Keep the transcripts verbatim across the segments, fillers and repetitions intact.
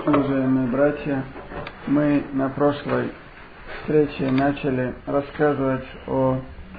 Уважаемые братья, мы на прошлой встрече начали рассказывать о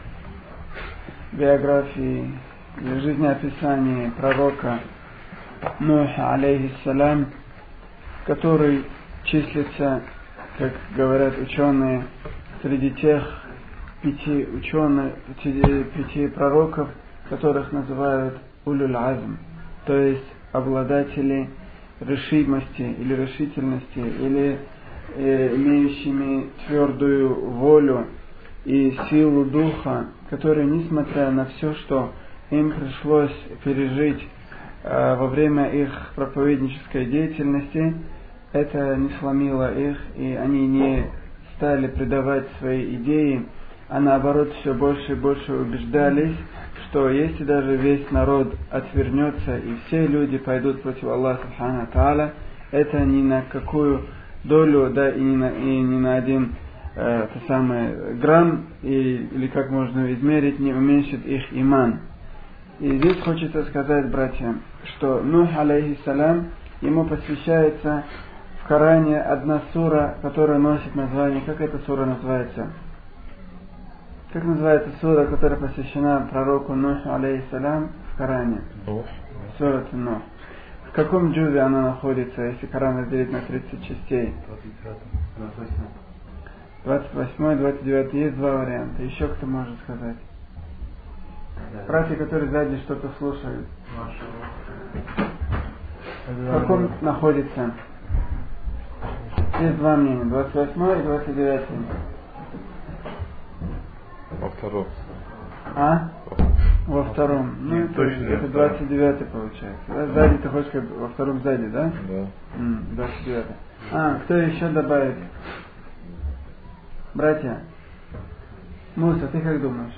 биографии или жизнеописании пророка Нуха, алейхиссалям, который числится, как говорят ученые, среди тех пяти ученых, пяти, пяти пророков, которых называют улюль азм, то есть обладатели решимости или решительности, или э, имеющими твердую волю и силу духа, которые, несмотря на все, что им пришлось пережить э, во время их проповеднической деятельности, это не сломило их, и они не стали предавать свои идеи, а наоборот все больше и больше убеждались, что если даже весь народ отвернется и все люди пойдут против Аллаха Субхану Тааля, это ни на какую долю, да, и ни на, и ни на один э, то самый грамм, и, или как можно измерить, не уменьшит их иман. И здесь хочется сказать, братья, что Нух, алейхиссалям, ему посвящается в Коране одна сура, которая носит название, как эта сура называется? Как называется сура, которая посвящена пророку Нуху, алейхиссалям, в Коране? Нух. Сура Нух. В каком джузе она находится, если Коран разделить на тридцать частей? двадцать восьмой, двадцать девятый. Есть два варианта. Еще кто может сказать? Братья, которые сзади что-то слушают. В каком находится? Есть два мнения. двадцать восьмой и двадцать девятый. Во втором. А? Во втором. Ну, Нет, это, точно это во двадцать девятый получается. Да? Сзади ты хочешь сказать, во втором сзади, да? Да. М, двадцать девятый. А, кто еще добавит? Братья. Муса, ты как думаешь?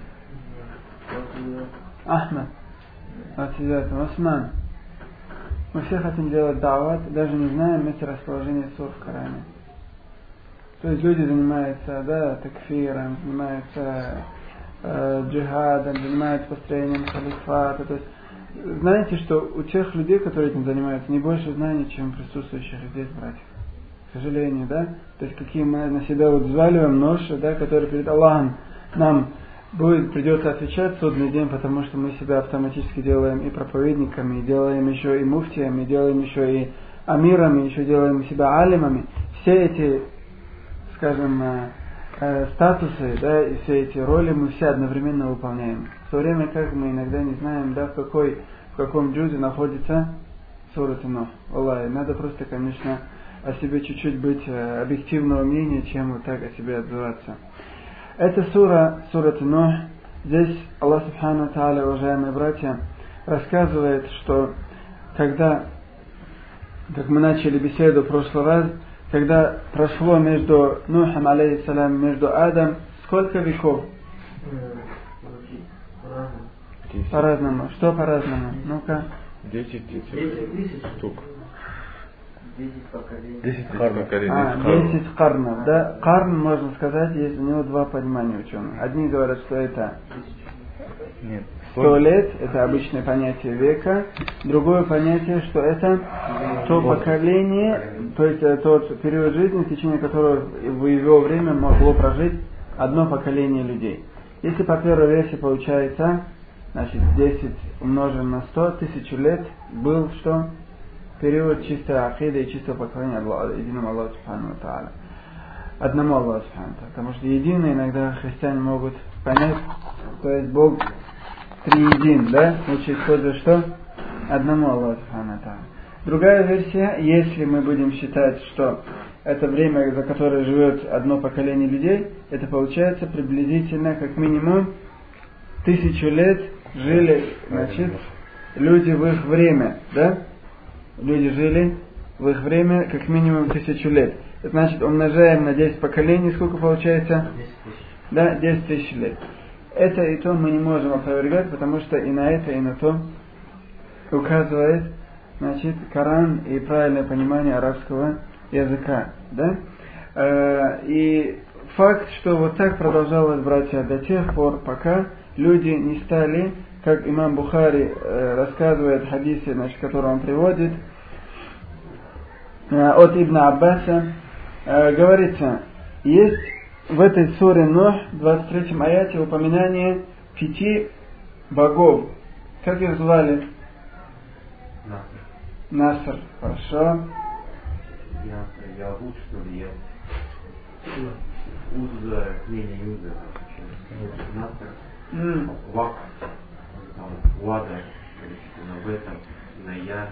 Ахмед. двадцать девятый. Осман. Мы все хотим делать дават, даже не знаем месторасположение сур в Коране. То есть люди занимаются, да, такфиром, занимаются э, джихадом, занимаются построением халифата. То есть знаете, что у тех людей, которые этим занимаются, не больше знаний, чем присутствующих здесь братьев. К сожалению, да? То есть какие мы на себя вот взваливаем ноши, да, которые перед Аллахом нам будет, придется отвечать в судный день, потому что мы себя автоматически делаем и проповедниками, и делаем еще и муфтиями, и делаем еще и амирами, еще делаем себя алимами. Все эти, скажем, э, статусы, да, и все эти роли мы все одновременно выполняем. В то время как мы иногда не знаем, да, в какой, в каком джузе находится сура Нух. Аллах, надо просто, конечно, о себе чуть-чуть быть э, объективного мнения, чем вот так о себе отзываться. Эта сура, сура Нух, здесь Аллах Субхану Тааля, уважаемые братья, рассказывает, что когда, как мы начали беседу в прошлый раз, когда прошло между Нухом, алейхиссалям, между Адом, сколько веков? По-разному. Что по-разному? Ну-ка. Десять штук. Десять поколений. Десять поколений. А, десять карнов, да? Карн, можно сказать, есть у него два понимания ученых. Одни говорят, что это Нет. сто лет, это обычное понятие века. Другое понятие, что это то поколение, то есть тот период жизни, в течение которого в его время могло прожить одно поколение людей. Если по первой версии получается, значит, десять умножим на сто, тысячу лет был что? Период чистой акиды и чистого поклонения Аллаху, единому Аллаху Субхану Тааля. Одному Аллаху Субхану Тааля. Потому что единый иногда христиане могут понять, то есть Бог триедин, да? Учит использовать что? Одному Аллаху Субхану Тааля. Другая версия, если мы будем считать, что это время, за которое живет одно поколение людей, это получается приблизительно как минимум тысячу лет жили, значит, люди в их время, да? Люди жили в их время как минимум тысячу лет. Значит, умножаем на десять поколений, сколько получается? десять тысяч. Да, десять тысяч лет. Это и то мы не можем опровергать, потому что и на это, и на то указывает, значит, Коран и правильное понимание арабского языка. Да? И факт, что вот так продолжалось, братья, до тех пор, пока люди не стали, как имам Бухари рассказывает в хадисе, значит, который он приводит, от Ибн Аббаса, говорится, есть в этой суре Нух, в двадцать третьем аяте, упоминание пяти богов. Как их звали? Наср. Наср. Хорошо. Я, я лучше, что ли, я. Уза, менее Юза. Наср. Mm. Вак. Там, Вада. В этом. На я.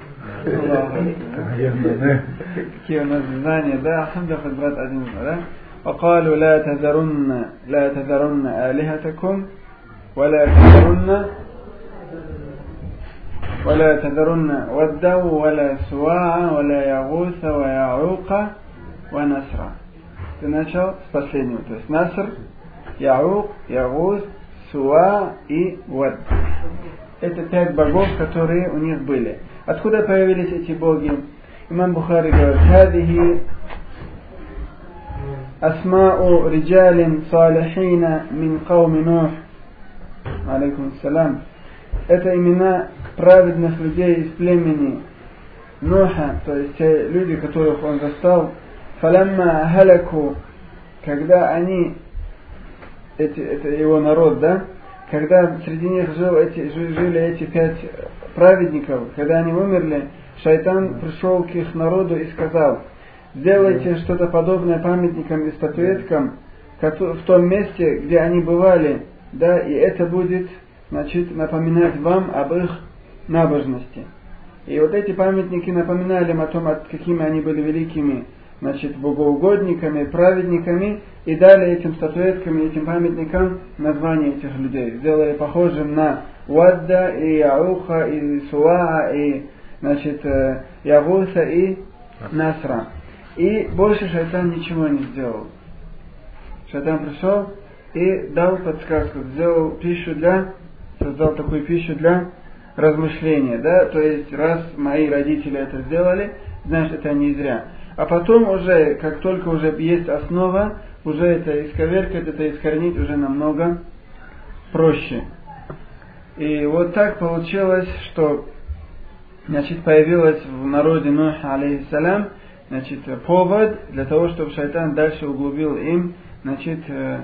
Какие у нас знания, да? Алхамдулилlah, брат один, да? وقالوا لا تذرن لا تذرن آلهتكم ولا تذرن ولا تذرن ودا ولا سواعا ولا يغوث ويعوق ونسرا. Ты начал с последнего, то есть Наср, Яук, Ягус, Суа и Вад. Это пять богов, которые у них были. Откуда появились эти боги? Имам Бухари говорит: «Хадихи асма'у риджалин салихина мин кауми Нух». Алейкум ассалям. Это имена праведных людей из племени Нуха, то есть те люди, которых он застал. Фалямма халяку, когда они, эти, это его народ, да, когда среди них жил эти, жили эти пять праведников, когда они умерли, шайтан пришел к их народу и сказал: сделайте что-то подобное памятникам и статуэткам в том месте, где они бывали, да, и это будет, значит, напоминать вам об их набожности. И вот эти памятники напоминали им о том, какими они были великими, значит, богоугодниками, праведниками, и дали этим статуэткам и этим памятникам название этих людей. Сделали похожим на Уадда и Яуха и Суаа и, значит, Ягуса и Насра. И больше шайтан ничего не сделал. Шайтан пришел и дал подсказку, сделал пищу для, создал такую пищу для размышления, да, то есть раз мои родители это сделали, значит, это не зря. А потом уже, как только уже есть основа, уже это исковеркать, это искоренить уже намного проще. И вот так получилось, что, значит, появилась в народе Нуха, алейхиссалям, значит, повод для того, чтобы шайтан дальше углубил им, значит,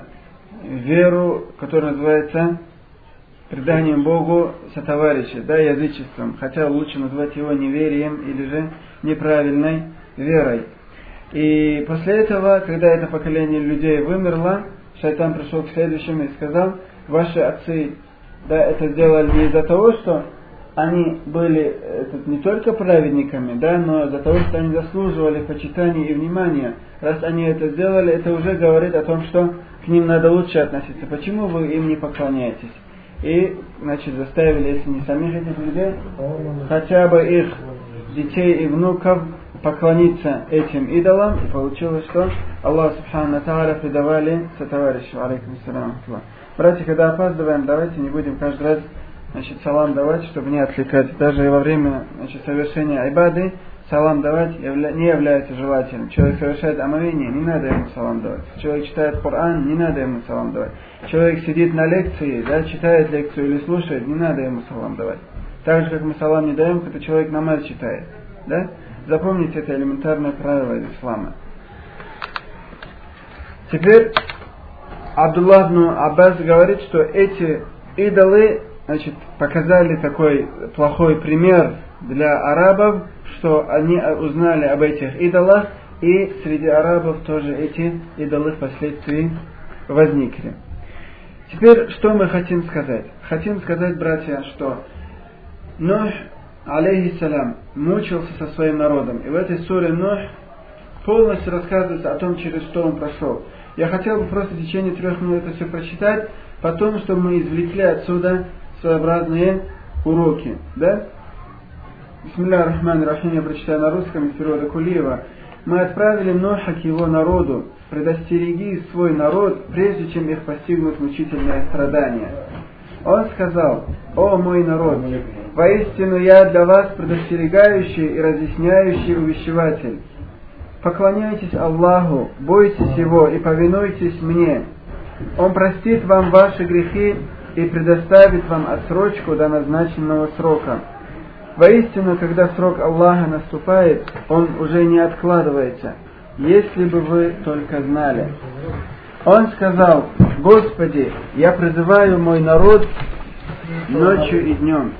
веру, которая называется преданием Богу сотоварища, да, язычеством, хотя лучше назвать его неверием или же неправильной верой. И после этого, когда это поколение людей вымерло, шайтан пришел к следующему и сказал: ваши отцы, да, это сделали не из-за того, что они были это, не только праведниками, да, но из-за того, что они заслуживали почитания и внимания. Раз они это сделали, это уже говорит о том, что к ним надо лучше относиться. Почему вы им не поклоняетесь? И, значит, заставили, если не самих этих людей, хотя бы их детей и внуков поклониться этим идолам. И получилось, что Аллах Субхану Тааля предавали сотоварищу. Алейкум ассалям. Братья, когда опаздываем, давайте не будем каждый раз, значит, салам давать, чтобы не отвлекать. Даже и во время, значит, совершения айбады салам давать явля... не является желательным. Человек совершает омовение, не надо ему салам давать. Человек читает Коран, не надо ему салам давать. Человек сидит на лекции, да, читает лекцию или слушает, не надо ему салам давать. Так же, как мы салам не даем, когда человек намаз читает. Да? Запомните это элементарное правило из ислама. Теперь Абдуллах ибн Аббас говорит, что эти идолы, значит, показали такой плохой пример для арабов, что они узнали об этих идолах, и среди арабов тоже эти идолы впоследствии возникли. Теперь, что мы хотим сказать? Хотим сказать, братья, что Нух, алейхиссалям, мучился со своим народом. И в этой суре Нух полностью рассказывается о том, через что он прошел. Я хотел бы просто в течение трех минут это все прочитать, потом, чтобы мы извлекли отсюда своеобразные уроки. Да? Бисмилля ар-Рахман ар-Рахим, я прочитаю на русском из перевода Кулиева. Мы отправили Ноха к его народу, предостереги свой народ, прежде чем их постигнут мучительные страдания. Он сказал: «О мой народ, воистину я для вас предостерегающий и разъясняющий увещеватель. Поклоняйтесь Аллаху, бойтесь Его и повинуйтесь мне. Он простит вам ваши грехи и предоставит вам отсрочку до назначенного срока. Воистину, когда срок Аллаха наступает, он уже не откладывается, если бы вы только знали. Он сказал: Господи, я призываю мой народ ночью и днем.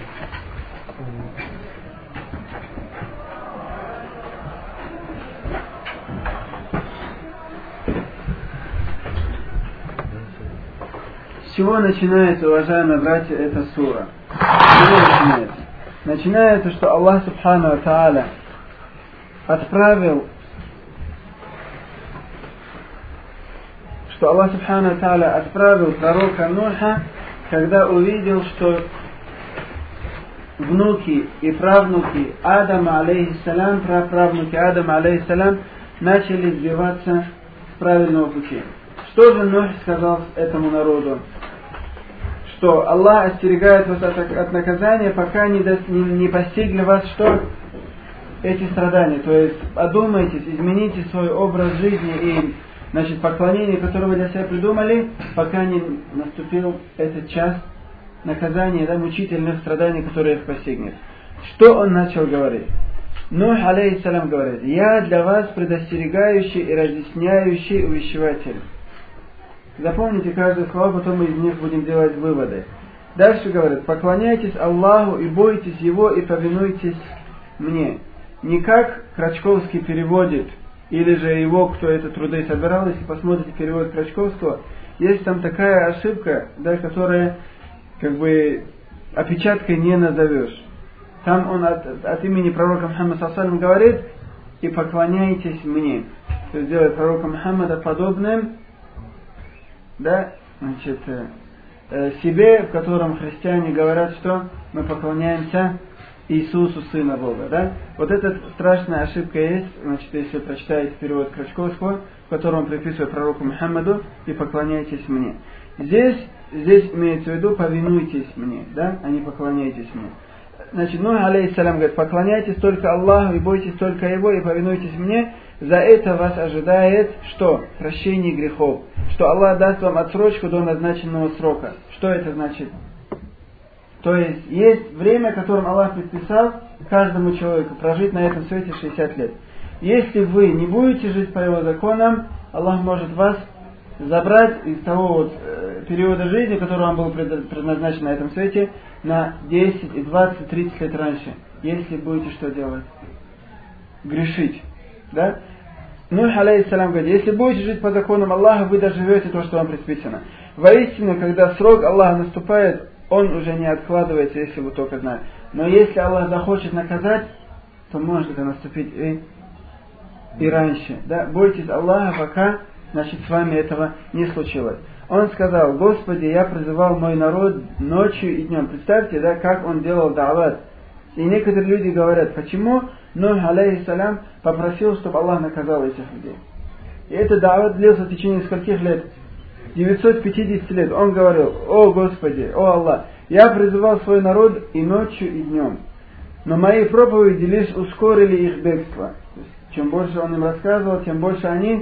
С чего начинается, уважаемые братья, эта сура? С чего начинается? Начинается, что Аллах Субхану ва Тааля отправил, что Аллах Субхану ва Тааля отправил пророка Нуха, когда увидел, что внуки и правнуки Адама, алейхиссалям, праправнуки Адама, алейхиссалям, начали сбиваться с правильного пути. Что же Нух сказал этому народу? Что Аллах остерегает вас от, от наказания, пока не, до, не, не постигли вас что? Эти страдания. То есть одумайтесь, измените свой образ жизни и, значит, поклонение, которое вы для себя придумали, пока не наступил этот час наказания, да, мучительных страданий, которые их постигнет. Что он начал говорить? Нух, алейхиссалям, говорит: я для вас предостерегающий и разъясняющий увещеватель. Запомните каждое слово, потом мы из них будем делать выводы. Дальше говорит: поклоняйтесь Аллаху и бойтесь Его и повинуйтесь мне. Не как Крачковский переводит, или же его, кто это труды собирал, если посмотрите перевод Крачковского, есть там такая ошибка, да, которая как бы опечаткой не назовешь. Там он от, от имени пророка Мухаммада саллаллаху алейхи ва саллям говорит: и поклоняйтесь мне. То есть делает пророка Мухаммада подобным, да, значит, э, себе, в котором христиане говорят, что мы поклоняемся Иисусу, Сына Бога, да? Вот эта страшная ошибка есть, значит, если вы прочитаете перевод Крачковского, в котором он приписывает пророку Мухаммаду: и поклоняйтесь мне. Здесь, здесь имеется в виду повинуйтесь мне, да, а не поклоняйтесь мне. Значит, Нух, алейхиссалям, говорит: поклоняйтесь только Аллаху и бойтесь только Его и повинуйтесь мне. За это вас ожидает что? Прощение грехов. Что Аллах даст вам отсрочку до назначенного срока. Что это значит? То есть, есть время, которым Аллах предписал каждому человеку прожить на этом свете шестьдесят лет. Если вы не будете жить по Его законам, Аллах может вас забрать из того вот э, периода жизни, который вам был предназначен на этом свете, на десять, двадцать, тридцать лет раньше. Если будете что делать? Грешить. Да? Нух, алейхиссалям, говорит: если будете жить по законам Аллаха, вы доживете то, что вам предписано. Воистину, когда срок Аллаха наступает, он уже не откладывается, если вы только знаете. Но если Аллах захочет наказать, то может это наступить и, и раньше. Да? Бойтесь Аллаха, пока, значит, с вами этого не случилось. Он сказал: Господи, я призывал мой народ ночью и днем. Представьте, да, как он делал да'ват. И некоторые люди говорят: почему Нух, алейхиссалям, попросил, чтобы Аллах наказал этих людей? И этот да'ват длился в течение скольких лет? девятьсот пятьдесят лет. Он говорил: о Господи, о Аллах, я призывал свой народ и ночью, и днем. Но мои проповеди лишь ускорили их бегство. То есть, чем больше он им рассказывал, тем больше они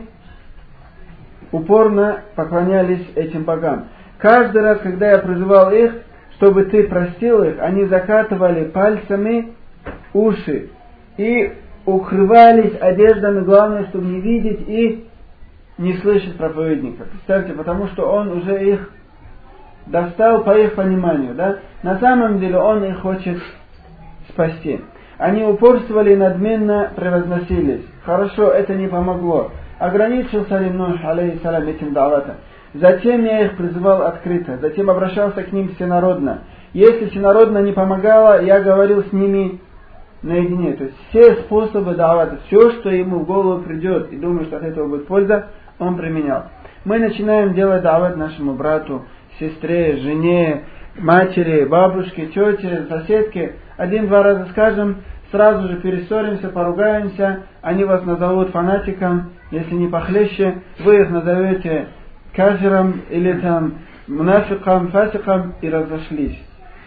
упорно поклонялись этим богам. Каждый раз, когда я призывал их, чтобы ты простил их, они закатывали пальцами уши и укрывались одеждами, главное, чтобы не видеть и не слышать проповедника. Представьте, потому что он уже их достал по их пониманию, да? На самом деле он их хочет спасти. Они упорствовали и надменно превозносились. Хорошо, это не помогло. Ограничился ли Нух, алейхиссалям, этим да'ватом? Затем я их призывал открыто, затем обращался к ним всенародно. Если всенародно не помогало, я говорил с ними наедине. То есть все способы да'вата, все, что ему в голову придет, и думаю, что от этого будет польза, он применял. Мы начинаем делать да'ват нашему брату, сестре, жене, матери, бабушке, тете, соседке. Один-два раза скажем, сразу же перессоримся, поругаемся, они вас назовут фанатиком, если не похлеще, вы их назовете кафиром или там мунафиком, фасиком, и разошлись.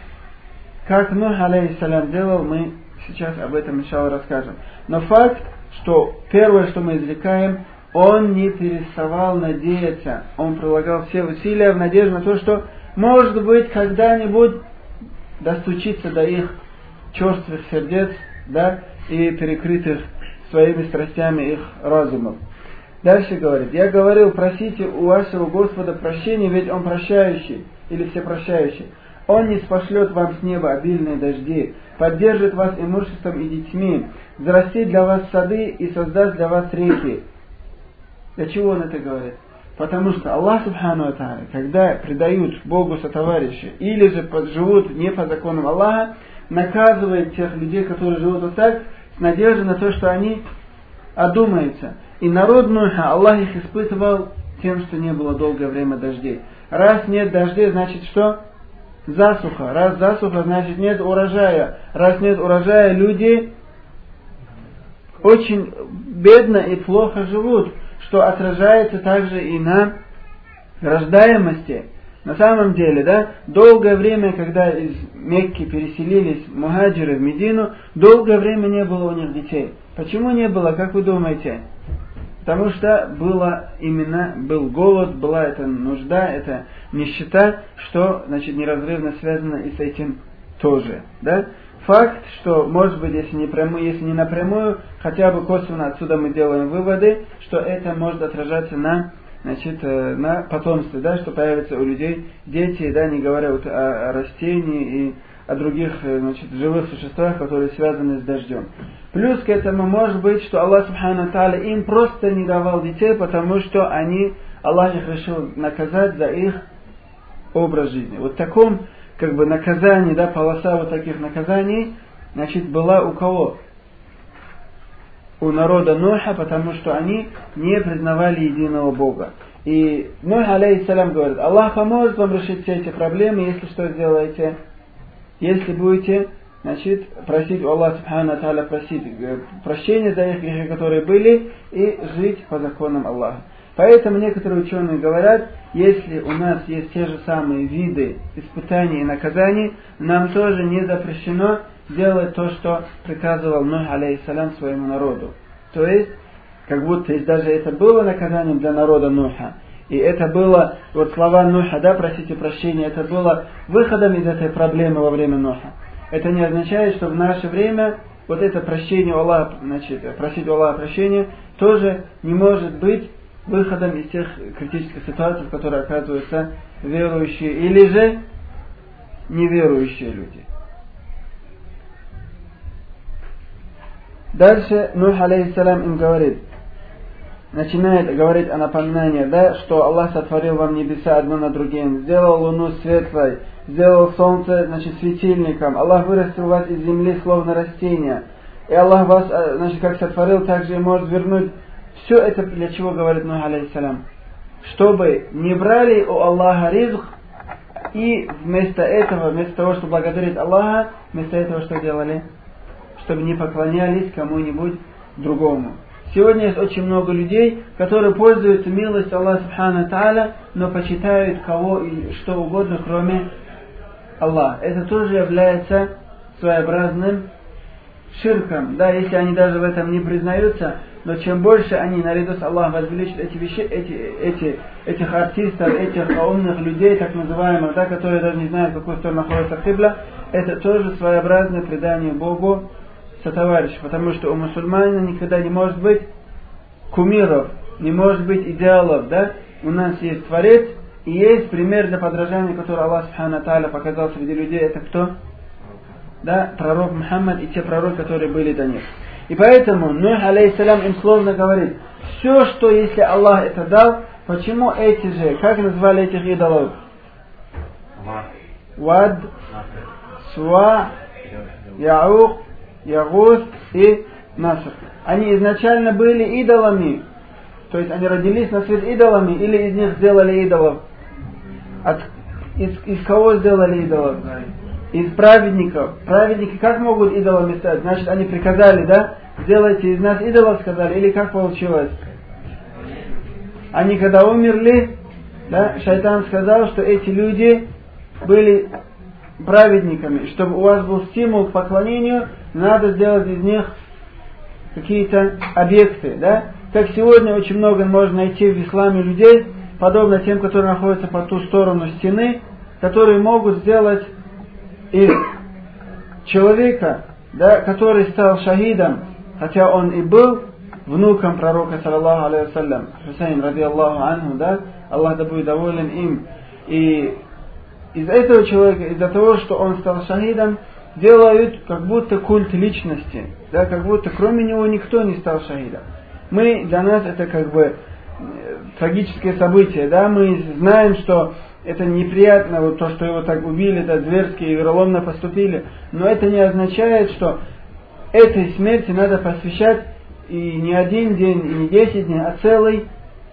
Как Нух, алейхиссалям, делал, мы сейчас об этом иншаллах расскажем. Но факт, что первое, что мы извлекаем, он не переставал надеяться. Он прилагал все усилия в надежде на то, что, может быть, когда-нибудь достучиться до их черствых сердец, да, и перекрытых своими страстями их разумов. Дальше говорит: я говорил, просите у вашего Господа прощения, ведь Он прощающий, или всепрощающий. Он не спошлет вам с неба обильные дожди, поддержит вас имуществом и детьми, взрастит для вас сады и создаст для вас реки. Для чего Он это говорит? Потому что Аллах Субхану ва Тааля, когда предают Богу сотоварища, или же живут не по законам Аллаха, наказывает тех людей, которые живут вот так, с надеждой на то, что они одумаются. И народ Нуха, Аллах их испытывал тем, что не было долгое время дождей. Раз нет дождей, значит что? Засуха. Раз засуха, значит нет урожая. Раз нет урожая, люди очень бедно и плохо живут, что отражается также и на рождаемости. На самом деле, да, долгое время, когда из Мекки переселились мухаджиры в Медину, долгое время не было у них детей. Почему не было, как вы думаете? Потому что было именно, был голод, была эта нужда, эта нищета, что, значит, неразрывно связано и с этим тоже. Да? Факт, что, может быть, если не, прямую, если не напрямую, хотя бы косвенно отсюда мы делаем выводы, что это может отражаться на, значит, на потомстве, да, что появятся у людей дети, да, не говоря вот о, о растении и о других, значит, живых существах, которые связаны с дождем. Плюс к этому может быть, что Аллах Субхану ва Тааля им просто не давал детей, потому что они, Аллах их решил наказать за их образ жизни. Вот в таком, как бы, наказании, да, полоса вот таких наказаний, значит, была у кого? У народа Нуха, потому что они не признавали единого Бога. И Нух, алейхиссалям, говорит: Аллах поможет вам решить все эти проблемы, если что сделаете? Если будете, значит, просить у Аллаха Субхану ва Тааля, просить прощения за их грехи, которые были, и жить по законам Аллаха. Поэтому некоторые ученые говорят, если у нас есть те же самые виды испытаний и наказаний, нам тоже не запрещено делать то, что приказывал Нух, алейхиссалям, своему народу. То есть, как будто если даже это было наказанием для народа Нуха, и это было, вот слова Нуха, да, просите прощения, это было выходом из этой проблемы во время Нуха. Это не означает, что в наше время вот это прощение у Аллаха, значит, просить у Аллаха прощения, тоже не может быть выходом из тех критических ситуаций, в которые оказываются верующие или же неверующие люди. Дальше Нух, алейхиссалям, им говорит, начинает говорить о напоминании, да, что Аллах сотворил вам небеса одно над другим, сделал луну светлой, сделал солнце, значит, светильником, Аллах вырастил вас из земли словно растения, и Аллах вас, значит, как сотворил, так же и может вернуть. Все это для чего говорит Нух, алейхиссалям? Чтобы не брали у Аллаха ризк, и вместо этого, вместо того, чтобы благодарить Аллаха, вместо этого что делали? Чтобы не поклонялись кому-нибудь другому. Сегодня есть очень много людей, которые пользуются милостью Аллаха Субхану ва Тааля, но почитают кого и что угодно, кроме Аллаха. Это тоже является своеобразным ширком. Да, если они даже в этом не признаются, но чем больше они наряду с Аллахом возвеличат эти вещи, эти, эти, этих артистов, этих умных людей, так называемых, да, которые даже не знают, в какую сторону находится кибла, это тоже своеобразное предание Богу сотоварищ, потому что у мусульманина никогда не может быть кумиров, не может быть идеалов, да? У нас есть Творец, и есть пример для подражания, который Аллах Субхану ва Тааля показал среди людей. Это кто? Да, пророк Мухаммад и те пророки, которые были до них. И поэтому Нух, алейхиссалям, им словно говорит, все, что если Аллах это дал, почему эти же, как назвали этих идолов? Вад, Суа, Яук, Ягус и Наср. Они изначально были идолами. То есть они родились на свет идолами, или из них сделали идолов? От, из, из кого сделали идолов? Из праведников. Праведники как могут идолами стать? Значит, они приказали, да? Сделайте из нас идолов, сказали. Или как получилось? Они когда умерли, да, шайтан сказал, что эти люди были праведниками. Чтобы у вас был стимул к поклонению, надо сделать из них какие-то объекты, да? Как сегодня очень много можно найти в исламе людей, подобно тем, которые находятся по ту сторону стены, которые могут сделать из человека, да, который стал шахидом, хотя он и был внуком пророка, саллаллаху алейхи вассалям, Хусейн, ради Аллаху анху, да, Аллах да будет доволен им. И из этого человека, из-за того, что он стал шахидом, делают как будто культ личности, да, как будто кроме него никто не стал шахидом. Мы, для нас это как бы трагическое событие, да, мы знаем, что это неприятно, вот то, что его так убили, да, зверски и вероломно поступили, но это не означает, что этой смерти надо посвящать и не один день, и не десять дней, а целый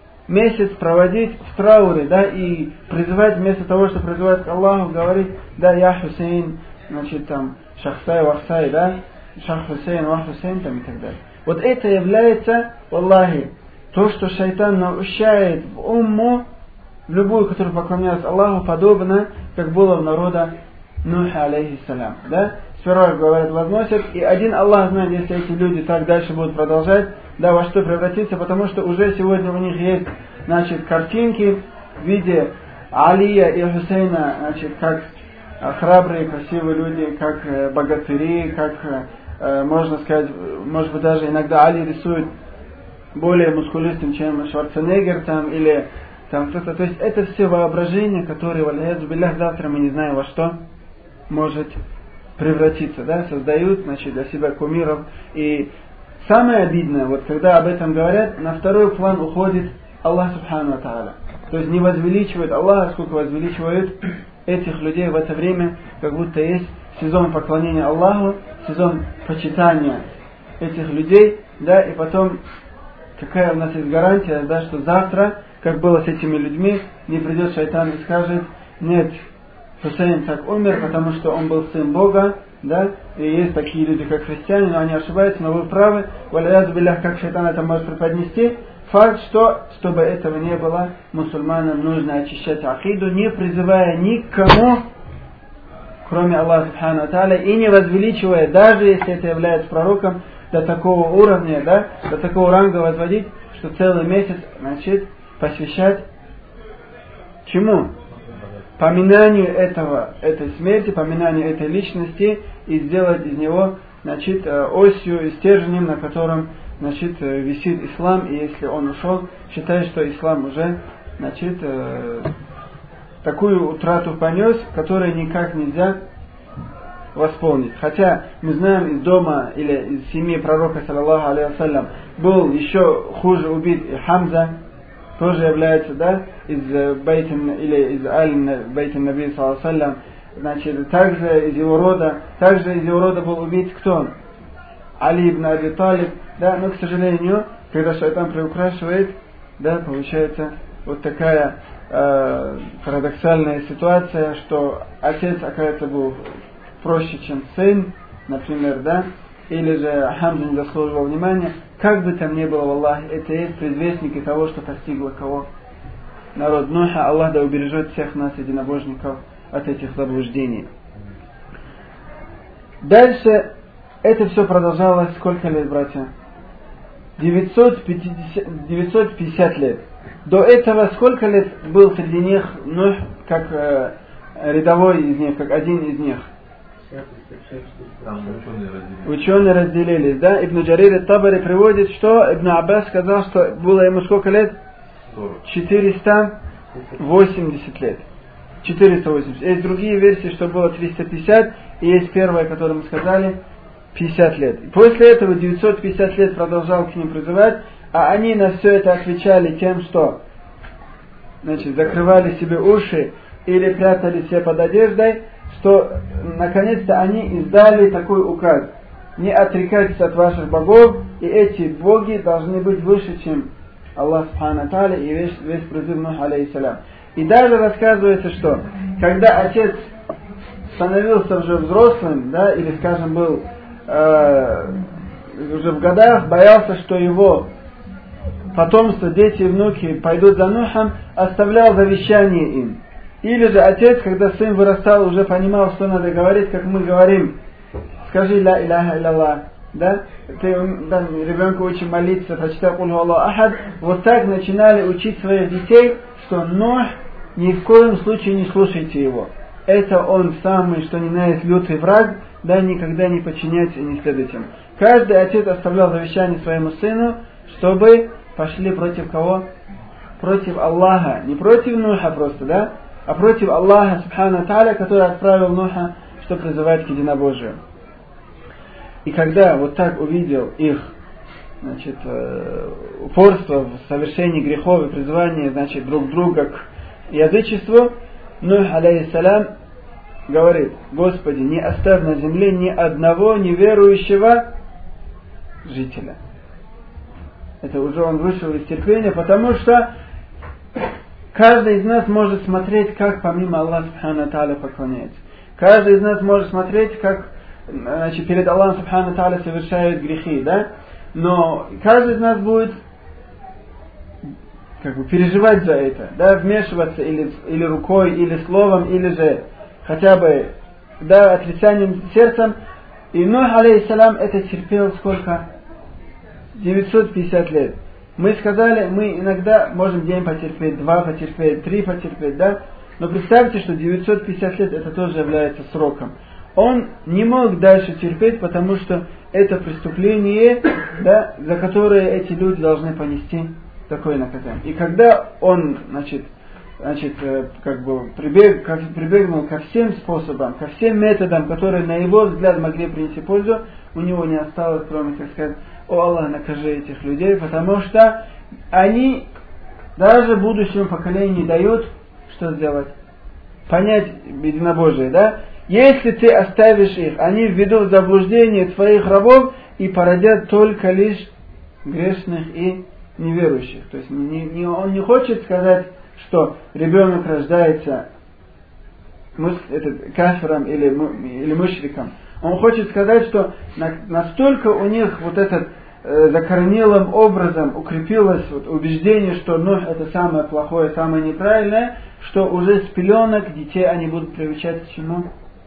месяц проводить в трауре, да, и призывать вместо того, что призывать к Аллаху, говорить, да, я Хусейн, значит, там, Шахсай, Вахсай, да, Шах Хусейн, Вах Хусейн, там, и так далее. Вот это является, Аллахи, то, что шайтан наущает в умму, в любую, которая поклонялась Аллаху, подобно, как было в народа Нуха, алейхиссалям, да. Сперва, говорят, возносят, и один Аллах знает, если эти люди так дальше будут продолжать, да, во что превратиться, потому что уже сегодня у них есть, значит, картинки в виде Алия и Хусейна, значит, как храбрые, красивые люди, как богатыри, как, можно сказать, может быть, даже иногда Али рисует более мускулистым, чем Шварценеггер там, или там кто-то. То есть это все воображение, которое, валяязу биллях, завтра мы не знаем во что может превратиться, да, создают, значит, для себя кумиров. И самое обидное, вот когда об этом говорят, на второй план уходит Аллах субхану ва тааля. То есть не возвеличивает Аллаха, сколько возвеличивают этих людей в это время, как будто есть сезон поклонения Аллаху, сезон почитания этих людей, да, и потом какая у нас есть гарантия, да, что завтра, как было с этими людьми, не придет шайтан и скажет, нет, Хусейн так умер, потому что он был сын Бога, да, и есть такие люди, как христиане, но они ошибаются, но вы правы, валяязу биллях, как шайтан это может преподнести. Факт, что, чтобы этого не было, мусульманам нужно очищать акиду, не призывая никому, кроме Аллаха субхану ва тааля, и не возвеличивая, даже если это является пророком, до такого уровня, да, до такого ранга возводить, что целый месяц, значит, посвящать чему? Поминанию этого, этой смерти, поминанию этой личности, и сделать из него, значит, осью и стержнем, на котором, значит, висит ислам, и если он ушел, считай, что ислам уже, значит, такую утрату понес, которую никак нельзя восполнить. Хотя мы знаем, из дома или из семьи пророка, саллаллаху алейхи вассалям, был еще хуже убит и Хамза, тоже является, да, из байтин или из аль-байтин наби, саллаллаху алейхи вассалям. Значит, также из его рода, также из его рода был убит кто? Али ибн Аби Талиб, да, но, к сожалению, когда шайтан приукрашивает, да, получается вот такая э, парадоксальная ситуация, что отец, оказывается, был проще, чем сын, например, да, или же Хамза не заслуживал внимания. Как бы там ни было, валлахи, это есть предвестники того, что постигло кого? Народ Нуха. Аллах да убережет всех нас, единобожников, от этих заблуждений. Дальше это все продолжалось сколько лет, братья? девятьсот пятьдесят лет. До этого сколько лет был среди них Нух, как э, рядовой из них, как один из них? Там ученые разделились. Ученые разделились, да? Ибн Джарир ат-Табари приводит, что Ибн Аббас сказал, что было ему сколько лет? четыреста восемьдесят лет. четыреста восемьдесят. Есть другие версии, что было триста пятьдесят, и есть первая, которую мы сказали, пятьдесят лет. После этого девятьсот пятьдесят лет продолжал к ним призывать, а они на все это отвечали тем, что, значит, закрывали себе уши или прятали себя под одеждой, что наконец-то они издали такой указ: не отрекайтесь от ваших богов, и эти боги должны быть выше, чем Аллах субхану ва тааля и весь, весь призыв Нух алейхиссалям. И даже рассказывается, что когда отец становился уже взрослым, да, или, скажем, был э, уже в годах, боялся, что его потомство, дети и внуки пойдут за Нухом, оставлял завещание им. Или же отец, когда сын вырастал, уже понимал, что надо говорить, как мы говорим: скажи ля иляха илlallah, да? Ты, да, ребенка учим молиться, прочитай куль ху Аллаху ахад. Вот так начинали учить своих детей, что Нух, ни в коем случае не слушайте его. это он самый, что ни на есть, лютый враг, да, никогда не подчиняйся и не следуйте ему. Каждый отец оставлял завещание своему сыну, чтобы пошли против кого? Против Аллаха. Не против Нуха просто, да? А против Аллаха, субхану тааля, который отправил Нуха, чтобы призывать к единобожию. И когда вот так увидел их, значит, упорство в совершении грехов и призывании, значит, друг друга к язычеству, Нух, алейхиссалям, говорит: Господи, не оставь на земле ни одного неверующего жителя. Это уже он вышел из терпения, потому что каждый из нас может смотреть, как помимо Аллаха субхану тааля поклоняется. Каждый из нас может смотреть, как, значит, перед Аллахом субхану тааля совершают грехи, да? Но каждый из нас будет как бы переживать за это, да, вмешиваться или, или рукой, или словом, или же хотя бы, да, отрицанием сердцем. И Нух, алейхиссалям, это терпел сколько? девятьсот пятьдесят лет. Мы сказали, мы иногда можем день потерпеть, два потерпеть, три потерпеть, да? Но представьте, что девятьсот пятьдесят лет это тоже является сроком. Он не мог дальше терпеть, потому что это преступление, да, за которое эти люди должны понести такое наказание. И когда он, значит, значит, как бы прибег, как, прибегнул ко всем способам, ко всем методам, которые на его взгляд могли принести пользу, у него не осталось, кроме как сказать: о Аллах, накажи этих людей, потому что они даже будущему поколению дают что сделать? Понять единобожие, да? Если ты оставишь их, они введут в заблуждение твоих рабов и породят только лишь грешных и неверующих. То есть не, не, он не хочет сказать, что ребенок рождается этот, кафиром или, или мушриком. Он хочет сказать, что на, настолько у них вот этот э, закоренелым образом укрепилось вот, убеждение, что Нух это самое плохое, самое неправильное, что уже с пеленок детей они будут приучать к чему?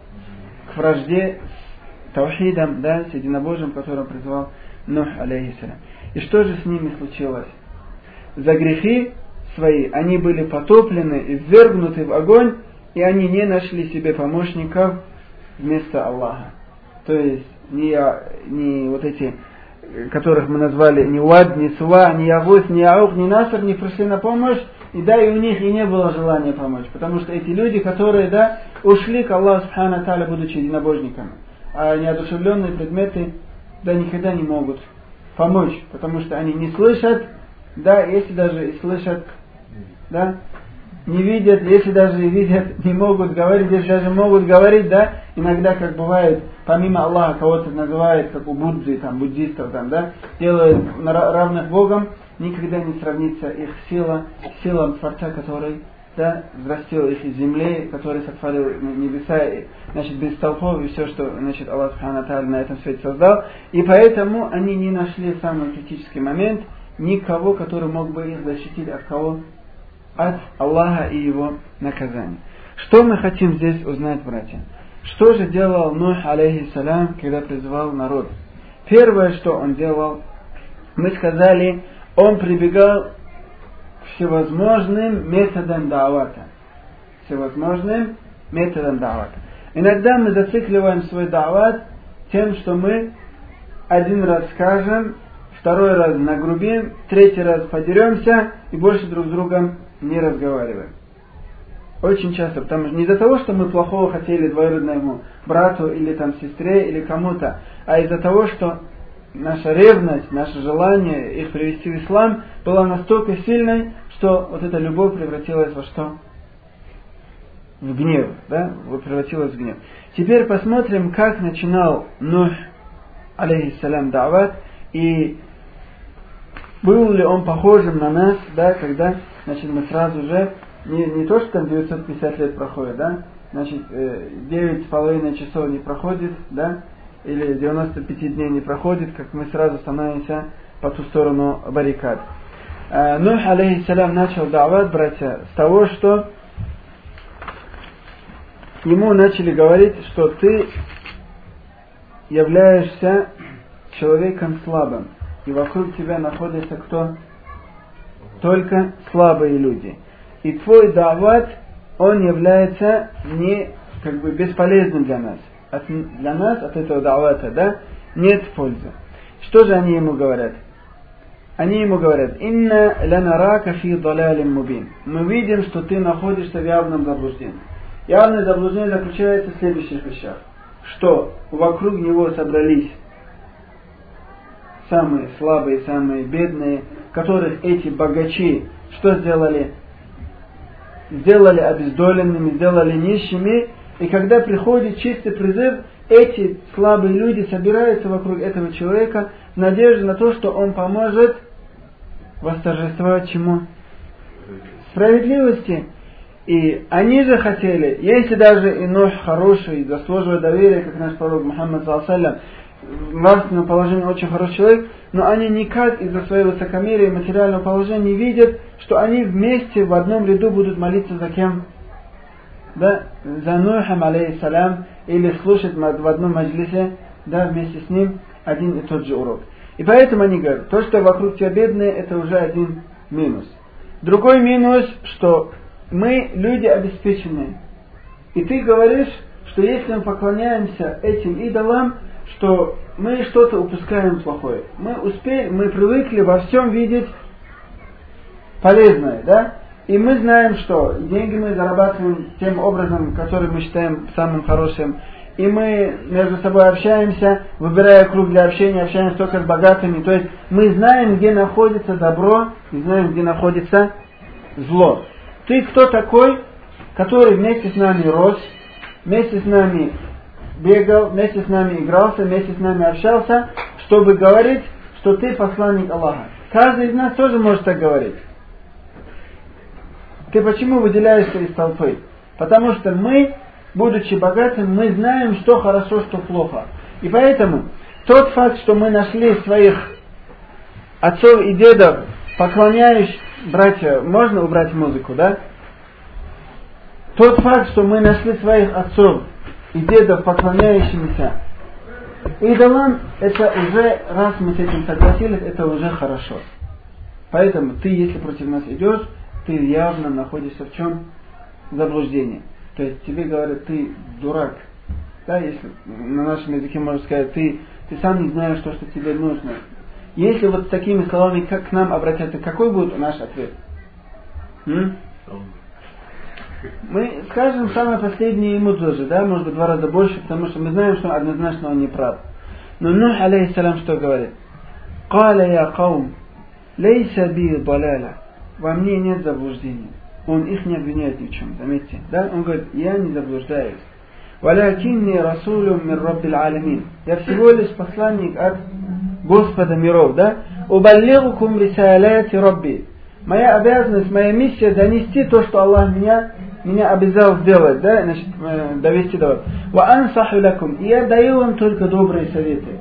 К вражде с таухидом, да, с единобожием, которого призывал Нух, алейхиссалям. И что же с ними случилось? За грехи свои они были потоплены и ввергнуты в огонь, и они не нашли себе помощников вместо Аллаха. То есть не, не вот эти, которых мы назвали ни Уад, ни Суа, ни Явус, ни Аух, ни Наср не пришли на помощь, и да, и у них и не было желания помочь, потому что эти люди, которые, да, ушли к Аллаху субхану тааля, будучи единобожниками, а неодушевленные предметы, да, никогда не могут помочь, потому что они не слышат, да, если даже и слышат, да, не видят, если даже и видят, не могут говорить, если даже могут говорить, да, иногда, как бывает, помимо Аллаха кого-то называют, как у Будды, там, буддистов, там, да, делают равных Богом, никогда не сравнится их сила с силам Творца, который, да, взрастил их из земли, который сотворил небеса, значит, без столпов и все, что, значит, Аллах субхану тааля на этом свете создал. И поэтому они не нашли в самый критический момент никого, который мог бы их защитить от кого? От Аллаха и его наказания. Что мы хотим здесь узнать, братья? Что же делал Нух, алейхиссалям, когда призывал народ? Первое, что он делал, мы сказали, он прибегал к всевозможным методам да'вата. Всевозможным методам да'вата. Иногда мы зацикливаем свой да'ват тем, что мы один раз скажем, второй раз нагрубим, третий раз подеремся и больше друг с другом не разговариваем. Очень часто, потому что не из-за того, что мы плохого хотели двоюродному брату или там сестре или кому-то, а из-за того, что наша ревность, наше желание их привести в ислам была настолько сильной, что вот эта любовь превратилась во что? В гнев, да? Превратилась в гнев. Теперь посмотрим, как начинал Нух, алейхиссалям, да'ват, и был ли он похожим на нас, да, когда, значит, мы сразу же, не, не то, что там девятьсот пятьдесят лет проходит, да, значит, девять с половиной часов не проходит, да, или девяносто пять дней не проходит, как мы сразу становимся по ту сторону баррикад. Нух, алейхиссалям, начал да'ват, братья, с того, что ему начали говорить, что ты являешься человеком слабым, и вокруг тебя находятся кто? Только слабые люди. И твой да'ват, он является не как бы бесполезным для нас. От, для нас от этого да'вата, да, нет пользы. Что же они ему говорят? Они ему говорят: «Инна ланарака фи далялин мубин». Мы видим, что ты находишься в явном заблуждении. Явное заблуждение заключается в следующих вещах. Что вокруг него собрались самые слабые, самые бедные, которых эти богачи что сделали? Сделали обездоленными, сделали нищими. И когда приходит чистый призыв, эти слабые люди собираются вокруг этого человека в надежде на то, что он поможет восторжествовать чему? Справедливости. И они же хотели, если даже и Нух хороший, заслуживает доверия, как наш пророк Мухаммад саллаллаху алейхи ва саллям, в нравственном положении очень хороший человек, но они никак из-за своего высокомерия и материального положения не видят, что они вместе в одном ряду будут молиться за кем? Да, за Нухом алейхиссалям, или слушать в одном маджлисе, да, вместе с ним один и тот же урок. И поэтому они говорят, то, что вокруг тебя бедные, это уже один минус. Другой минус, что мы люди обеспеченные. И ты говоришь, что если мы поклоняемся этим идолам, что мы что-то упускаем плохое. Мы успели, мы привыкли во всем видеть полезное, да? И мы знаем, что деньги мы зарабатываем тем образом, который мы считаем самым хорошим. И мы между собой общаемся, выбирая круг для общения, общаемся только с богатыми. То есть мы знаем, где находится добро, и знаем, где находится зло. Ты кто такой, который вместе с нами рос, вместе с нами бегал, вместе с нами игрался, вместе с нами общался, чтобы говорить, что ты посланник Аллаха. Каждый из нас тоже может так говорить. Ты почему выделяешься из толпы? Потому что мы, будучи богатыми, мы знаем, что хорошо, что плохо. И поэтому тот факт, что мы нашли своих отцов и дедов, поклоняющих, братья, можно убрать музыку, да? Тот факт, что мы нашли своих отцов и дедов, поклоняющимися идолам, это уже, раз мы с этим согласились, это уже хорошо. Поэтому ты, если против нас идешь, ты явно находишься в чем? Заблуждение. То есть тебе говорят, ты дурак. Да, если на нашем языке можно сказать, ты, ты сам не знаешь, что, что тебе нужно. Если вот с такими словами как к нам обратятся, какой будет наш ответ? М? Мы скажем самое последнее ему тоже, да, может быть, два раза больше, потому что мы знаем, что однозначно он не прав. Но Нух алейхиссалям что говорит? «Каля я каум, лейса би даляля». Во мне нет заблуждения. Он их не обвиняет ни в чем, заметьте. Да? Он говорит, я не заблуждаюсь. «Валякинни расулю мир раббил алямин». Я всего лишь посланник от Господа миров, да? «Убаллигукум рисаляти рабби». Моя обязанность, моя миссия донести то, что Аллах меня, меня обязал сделать, да? Значит, довести до вас. «Ва ансаху лакум». И я даю вам только добрые советы.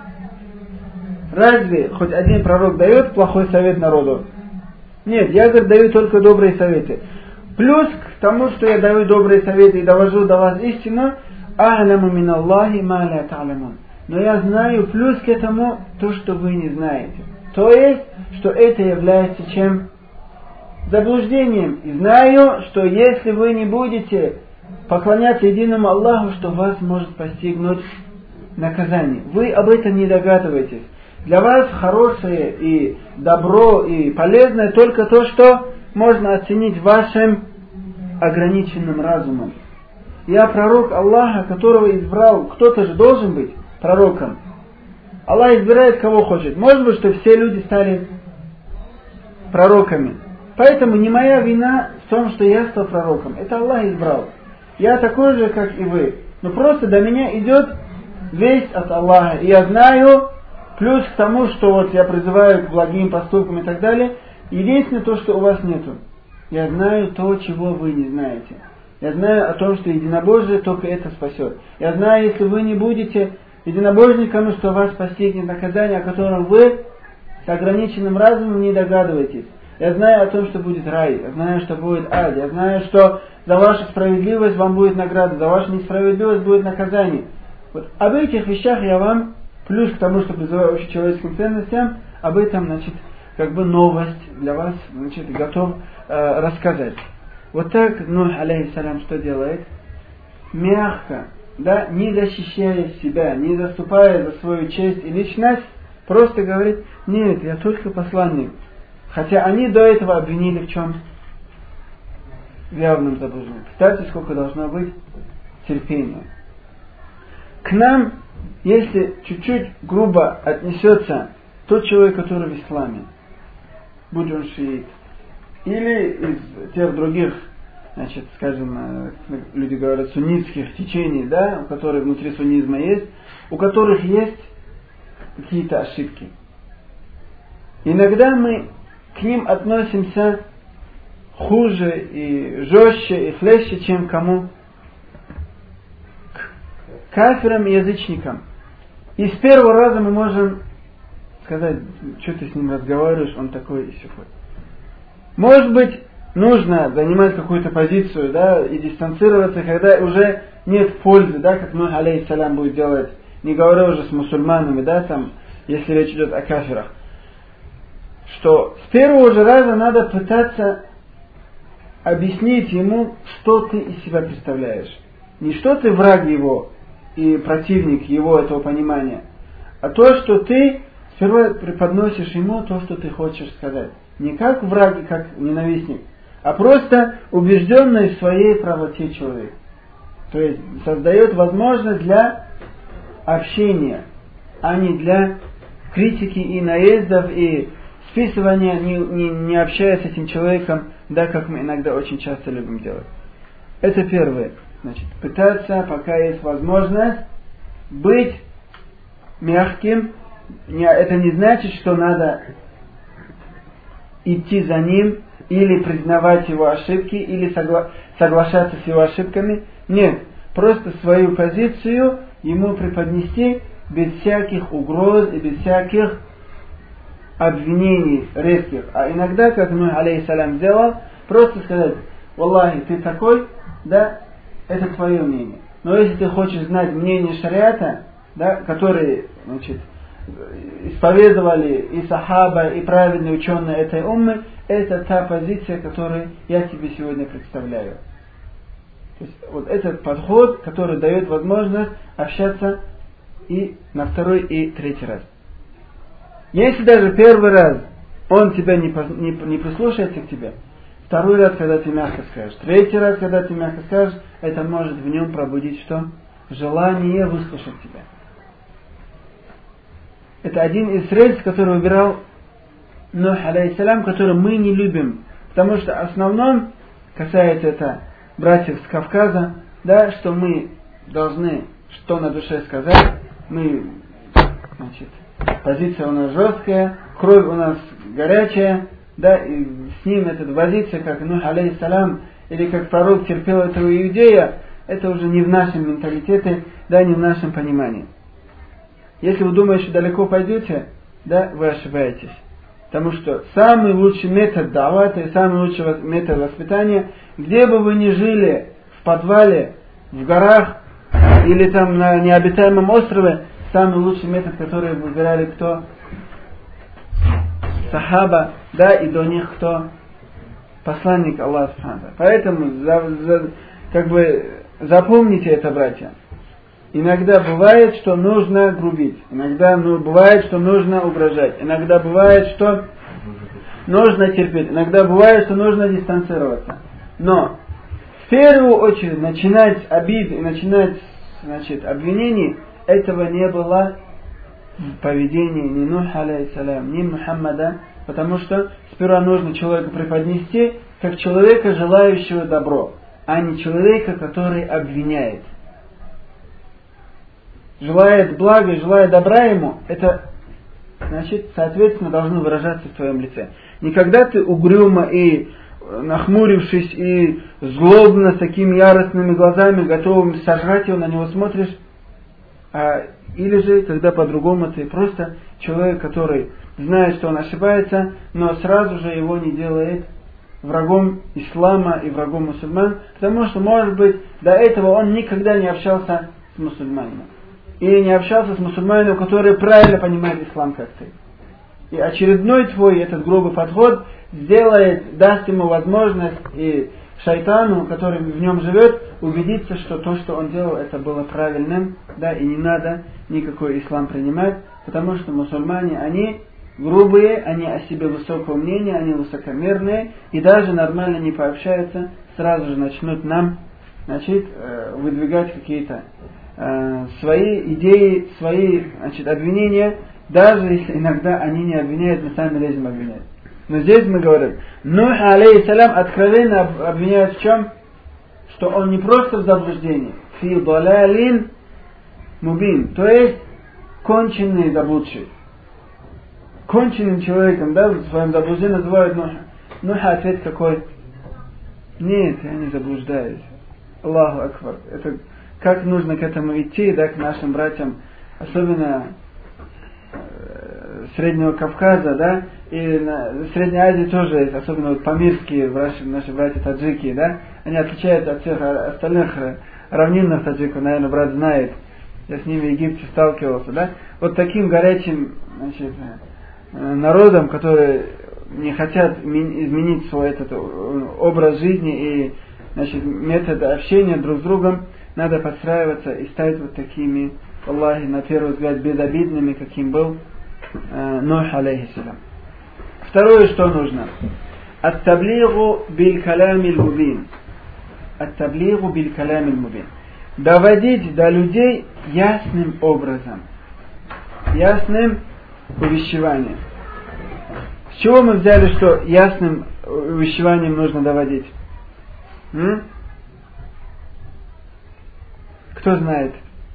Разве хоть один пророк дает плохой совет народу? Нет, я, говорю, даю только добрые советы. Плюс к тому, что я даю добрые советы и довожу до вас истину, «А'ляму мин Аллахи ма ля та'ламун». Но я знаю плюс к этому то, что вы не знаете. То есть, что это является чем? Заблуждением. И знаю, что если вы не будете поклоняться единому Аллаху, что вас может постигнуть наказание. Вы об этом не догадываетесь. Для вас хорошее и добро и полезное только то, что можно оценить вашим ограниченным разумом. Я пророк Аллаха, которого избрал. Кто-то же должен быть пророком. Аллах избирает кого хочет. Может быть, что все люди стали пророками. Поэтому не моя вина в том, что я стал пророком. Это Аллах избрал. Я такой же, как и вы. Но просто до меня идет весть от Аллаха. И я знаю, плюс к тому, что вот я призываю к благим поступкам и так далее, единственное то, что у вас нету. Я знаю то, чего вы не знаете. Я знаю о том, что единобожие только это спасет. Я знаю, если вы не будете единобожниками, что вас постигнет наказание, о котором вы с ограниченным разумом не догадываетесь. Я знаю о том, что будет рай. Я знаю, что будет ад. Я знаю, что за вашу справедливость вам будет награда, за вашу несправедливость будет наказание. Вот об этих вещах я вам, плюс к тому, что призываю общечеловеческим ценностям, об этом, значит, как бы новость для вас, значит, готов э, рассказать. Вот так Нух алейхиссалям что делает? мягко, да, не защищая себя, не заступая за свою честь и личность, просто говорит: нет, я только посланник. Хотя они до этого обвинили в чем? В явном заблуждении. Представьте, сколько должно быть терпения. К нам, если чуть-чуть грубо отнесется тот человек, который в исламе, будь он шиит, или из тех других, значит, скажем, люди говорят, суннитских течений, да, у которых внутри суннизма есть, у которых есть какие-то ошибки. Иногда мы к ним относимся хуже и жестче и флеще, чем кому? К кафирам и язычникам. И с первого раза мы можем сказать: что ты с ним разговариваешь, он такой и сякой. Может быть, нужно занимать какую-то позицию, да, и дистанцироваться, когда уже нет пользы, да, как Нух алейхиссалям будет делать, не говоря уже с мусульманами, да, там, если речь идет о кафирах. Что с первого же раза надо пытаться объяснить ему, что ты из себя представляешь. Не что ты враг его и противник его этого понимания, а то, что ты сперва преподносишь ему то, что ты хочешь сказать. Не как враг и как ненавистник, а просто убежденный в своей правоте человек. То есть создает возможность для общения, а не для критики и наездов, и списывания, не, не, не общаясь с этим человеком, да, как мы иногда очень часто любим делать. Это первое. Значит, пытаться, пока есть возможность, быть мягким. Это не значит, что надо идти за ним, или признавать его ошибки, или согла- соглашаться с его ошибками. Нет, просто свою позицию ему преподнести без всяких угроз и без всяких обвинений резких. А иногда, как Нух алейхиссалям сделал, просто сказать: валлахи, ты такой, да, это твое мнение. Но если ты хочешь знать мнение шариата, да, которые, значит, исповедовали и сахаба, и праведные ученые этой уммы, это та позиция, которую я тебе сегодня представляю. То есть вот этот подход, который дает возможность общаться и на второй, и третий раз. Если даже первый раз он тебя не, не, не прислушается к тебе, второй раз, когда ты мягко скажешь, третий раз, когда ты мягко скажешь, это может в нем пробудить что? Желание выслушать тебя. Это один из средств, который выбирал Нух алейхиссалям, который мы не любим. Потому что в основном касается это братьев с Кавказа, да, что мы должны что на душе сказать. Мы, значит, позиция у нас жесткая, кровь у нас горячая, да, и с ним это возиться, как Нух алейхиссалям, или как пророк терпел этого иудея, это уже не в нашем менталитете, да, не в нашем понимании. Если вы думаете, что далеко пойдете, да, вы ошибаетесь. Потому что самый лучший метод давата и самый лучший метод воспитания, где бы вы ни жили, в подвале, в горах или там на необитаемом острове, самый лучший метод, который выбирали кто? Сахаба, да, и до них кто? Посланник Аллаха Субхану. Поэтому за, за, как бы запомните это, братья. Иногда бывает, что нужно грубить. Иногда ну, бывает, что нужно угрожать. Иногда бывает, что нужно терпеть. Иногда бывает, что нужно дистанцироваться. Но в первую очередь начинать с обид и начинать, значит, обвинений, этого не было в поведении ни Нуха алейхиссалям, ни Мухаммада. Потому что сперва нужно человека преподнести как человека, желающего добро, а не человека, который обвиняет. Желает блага и желает добра ему, это, значит, соответственно, должно выражаться в твоем лице. Не когда ты угрюмо и нахмурившись и злобно, с такими яростными глазами, готовым сожрать его, на него смотришь, а, или же, когда по-другому ты просто человек, который знает, что он ошибается, но сразу же его не делает врагом ислама и врагом мусульман, потому что, может быть, до этого он никогда не общался с мусульманами. Или не общался с мусульманами, которые правильно понимают ислам, как ты. И очередной твой этот грубый подход сделает, даст ему возможность и шайтану, который в нем живет, убедиться, что то, что он делал, это было правильным, да, и не надо никакой ислам принимать, потому что мусульмане, они грубые, они о себе высокого мнения, они высокомерные, и даже нормально не пообщаются, сразу же начнут нам, значит, выдвигать какие-то э, свои идеи, свои, значит, обвинения, даже если иногда они не обвиняют, мы сами лезем обвинять. Но здесь мы говорим, Нух, алейхиссалям, откровенно обвиняют в чем? Что он не просто в заблуждении, фи далалин мубин, то есть конченый заблудший. Конченным человеком, да, в своем заблуждении называют Нуха. Нуха ответ какой? Нет, я не заблуждаюсь. Аллаху акбар. Это как нужно к этому идти, да, к нашим братьям, особенно э, Среднего Кавказа, да, и на Средней Азии тоже есть, особенно вот памирские наши, наши братья таджики, да, они отличаются от всех остальных равнинных таджиков, наверное, брат знает. Я с ними в Египте сталкивался, да. Вот таким горячим, значит, народом, которые не хотят изменить свой этот образ жизни и, значит, метод общения друг с другом, надо подстраиваться и стать вот такими, Аллахи, на первый взгляд, безобидными, каким был э, Нух, алейхиссалям. Второе, что нужно. Ат-таблигу биль-калямиль мубин. Ат-таблигу биль-калямиль мубин. Доводить до людей ясным образом. Ясным увещеванием. С чего мы взяли, что ясным увещеванием нужно доводить? М? Кто знает?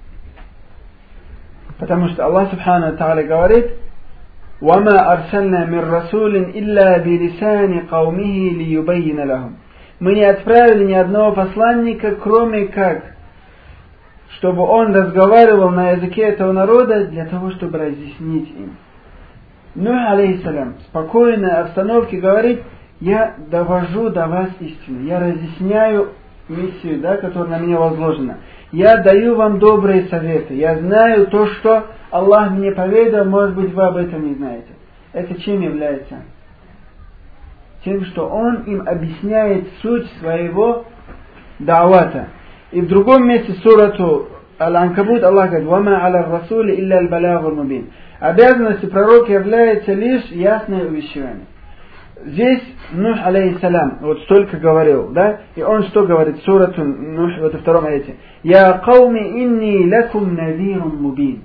Потому что Аллах Субхану ва Тааля говорит: وَمَا أَرْسَلْنَا مِنْ رَسُولٍ إِلَّا بِلِسَانِ قَوْمِهِ لِيُبَيِّنَ لَهُمْ. Мы не отправили ни одного посланника, кроме как, чтобы он разговаривал на языке этого народа для того, чтобы разъяснить им. Нух, алейхиссалям, в спокойной обстановке говорит: я довожу до вас истину, я разъясняю миссию, да, которая на меня возложена. Я даю вам добрые советы, я знаю то, что Аллах мне поведал, может быть, вы об этом не знаете. Это чем является? Тем, что Он им объясняет суть своего да'вата. И в другом месте сурату Аль-Анкабут Аллах говорит: «Вама аля расули илля аль-балягу мубин». Обязанностью пророка является лишь ясное увещевание. Здесь Нух, алейхиссалям, вот столько говорил, да? И он что говорит? Сурату Нух, вот во втором аяте. «Я кауми инни лакум надирун мубин».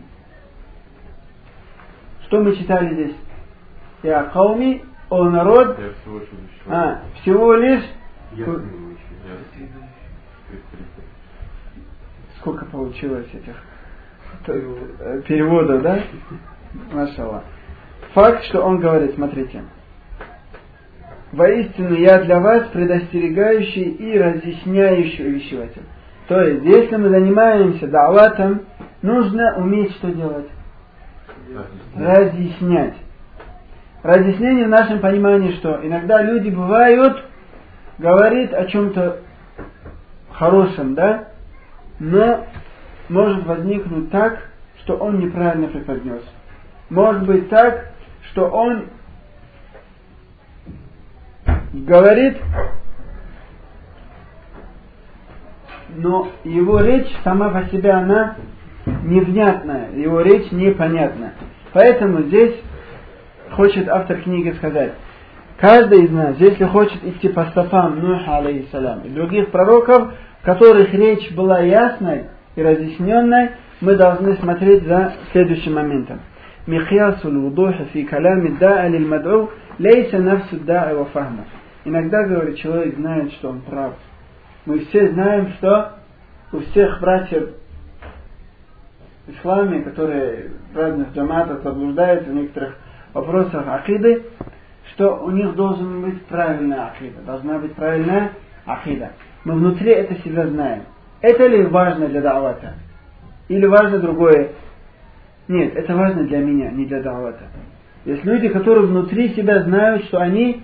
Что мы читали здесь? «Я кауми», о народ, а, всего лишь... Сколько получилось этих переводов, да? Машаллах. Факт, что он говорит, смотрите. Воистину я для вас предостерегающий и разъясняющий увещеватель. То есть, если мы занимаемся да'ватом, нужно уметь что делать? Разъяснять. Разъяснение в нашем понимании, что иногда люди бывают, говорит о чем-то хорошем, да? Но может возникнуть так, что он неправильно преподнес. Может быть так, что он говорит, но его речь сама по себе, она невнятная, его речь непонятна. Поэтому здесь хочет автор книги сказать: каждый из нас, если хочет идти по стопам Нуха, алейхиссалям, и других пророков, в которых речь была ясной и разъясненной, мы должны смотреть за следующим моментом. Михьясул вудуха фи калями да'а лиль мад'у лейса нафсу да'а ва фахма. Иногда, говорит, человек знает, что он прав. Мы все знаем, что у всех братьев в исламе, которые в разных джаматах заблуждаются в некоторых вопросах акиды, что у них должен быть правильная акида, должна быть правильная акида. Мы внутри это себя знаем. Это ли важно для да'вата? Или важно другое? Нет, это важно для меня, не для да'вата. Есть люди, которые внутри себя знают, что они,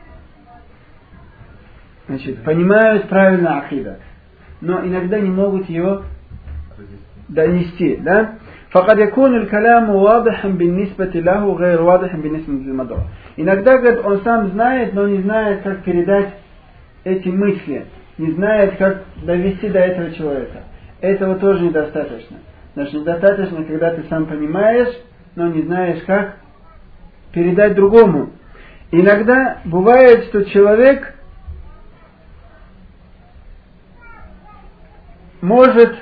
значит, понимают правильно акида, но иногда не могут ее донести, да? فقد يكون الكلام واضحا بالنسبة له غير واضح بالنسبة للمدعو. Иногда, говорит, он сам знает, но не знает, как передать эти мысли. не знает, как довести до этого человека. Этого тоже недостаточно. Значит, недостаточно, когда ты сам понимаешь, но не знаешь, как передать другому. Иногда бывает, что человек может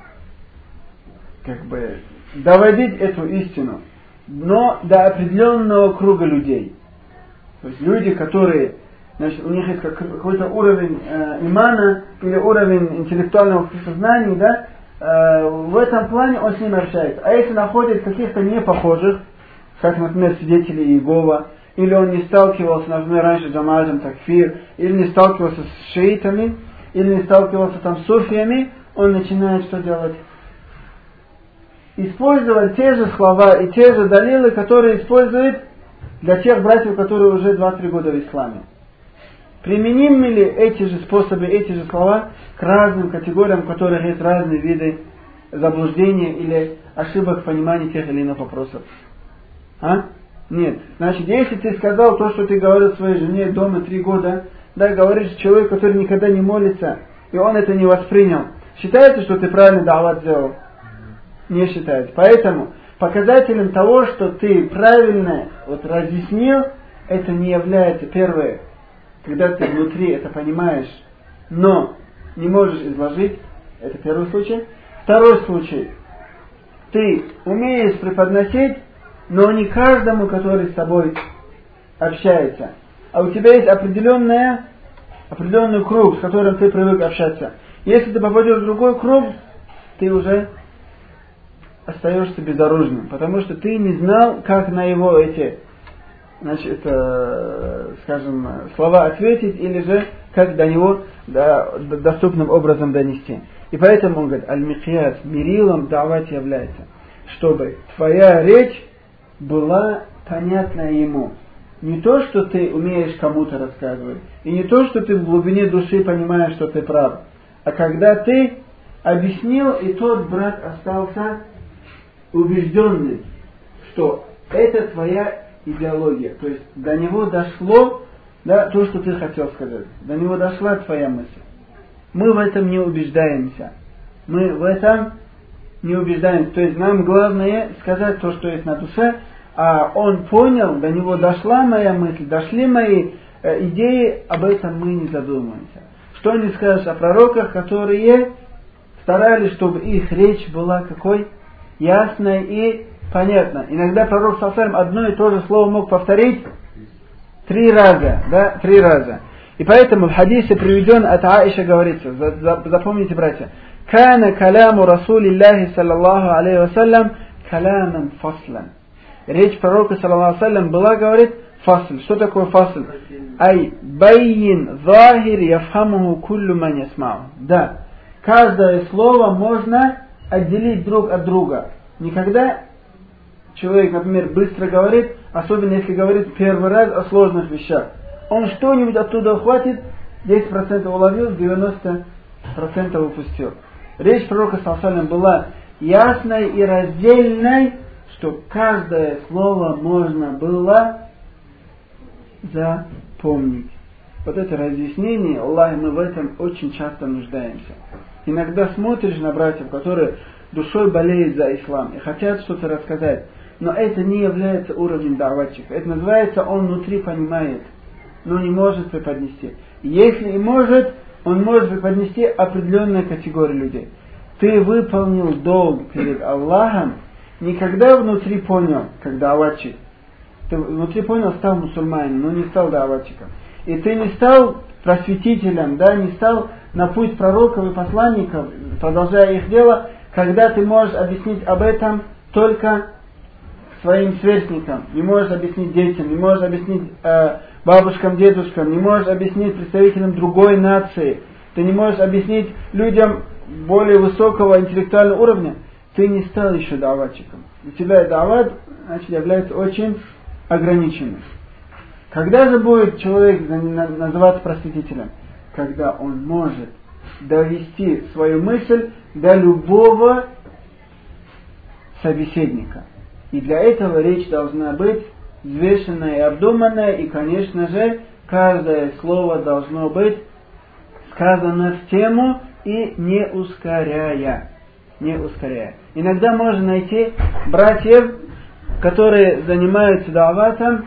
как бы доводить эту истину, но до определенного круга людей. То есть люди, которые, значит, у них есть какой-то уровень э, имана или уровень интеллектуального сознания, да, э, в этом плане он с ним общается. А если находит каких-то непохожих, как, например, свидетели Иегова, или он не сталкивался, например, раньше с Джамаатом Такфир, или не сталкивался с шиитами, или не сталкивался там с суфиями, он начинает что делать? Использовать те же слова и те же далилы, которые использует для тех братьев, которые уже два-три года в исламе. Применимы ли эти же способы, эти же слова к разным категориям, у которых есть разные виды заблуждения или ошибок в понимании тех или иных вопросов? А? Нет. Значит, если ты сказал то, что ты говорил своей жене дома три года, да, говоришь человек, который никогда не молится, и он это не воспринял, считается, что ты правильно да'ват сделал? Не считается. Поэтому показателем того, что ты правильно вот разъяснил, это не является первое, когда ты внутри это понимаешь, но не можешь изложить, это первый случай. Второй случай, ты умеешь преподносить, но не каждому, который с тобой общается. А у тебя есть определенная, определенный круг, с которым ты привык общаться. Если ты попадешь в другой круг, ты уже остаешься безоружным, потому что ты не знал, как на его эти, значит, э, скажем, слова ответить, или же как до него да, доступным образом донести. И поэтому он говорит, аль-микьяс, мерилом да'ват является, чтобы твоя речь была понятна ему. Не то, что ты умеешь кому-то рассказывать, и не то, что ты в глубине души понимаешь, что ты прав, а когда ты объяснил, и тот брат остался убежденный, что это твоя идеология. То есть до него дошло, да, то, что ты хотел сказать. До него дошла твоя мысль. Мы в этом не убеждаемся. Мы в этом не убеждаемся. То есть нам главное сказать то, что есть на душе, а он понял, до него дошла моя мысль, дошли мои э, идеи, об этом мы не задумываемся. Что не скажешь о пророках, которые старались, чтобы их речь была какой? Ясной и понятной. Иногда пророк саллаллаху одно и то же слово мог повторить три раза, да, три раза. И поэтому в хадисе приведен от Аиша говорится, запомните, братья, «Кана каляму Расулиллахи саллаллаху алейхи вассалям каляман фаслан». Речь пророка саллаллаху алейхи была, говорит, фасл. Что такое фасл? Ай байин захир яфхамуху куллю ман ясмау. Да, каждое слово можно отделить друг от друга. Никогда человек, например, быстро говорит, особенно если говорит первый раз о сложных вещах. Он что-нибудь оттуда ухватит, десять процентов уловил, девяносто процентов упустил. Речь пророка саллаллаху алейхи была ясной и раздельной, что каждое слово можно было запомнить. Вот это разъяснение, Аллах, мы в этом очень часто нуждаемся. Иногда смотришь на братьев, которые душой болеют за ислам и хотят что-то рассказать, но это не является уровнем да'ватчика. Это называется, он внутри понимает, но не может преподнести. Если и может, он может преподнести определенную категорию людей. Ты выполнил долг перед Аллахом, никогда внутри понял, как да'ватчик. Ты внутри понял, стал мусульманином, но не стал да'ватчиком. И ты не стал просветителем, да, не стал на путь пророков и посланников, продолжая их дело, когда ты можешь объяснить об этом только своим сверстникам, не можешь объяснить детям, не можешь объяснить э, бабушкам, дедушкам, не можешь объяснить представителям другой нации, ты не можешь объяснить людям более высокого интеллектуального уровня, ты не стал еще да'ватчиком. У тебя да'ват, значит, является очень ограниченным. Когда же будет человек называться просветителем? Когда он может довести свою мысль до любого собеседника. И для этого речь должна быть взвешенная и обдуманная, и, конечно же, каждое слово должно быть сказано в тему и не ускоряя. Не ускоряя. Иногда можно найти братьев, которые занимаются даватом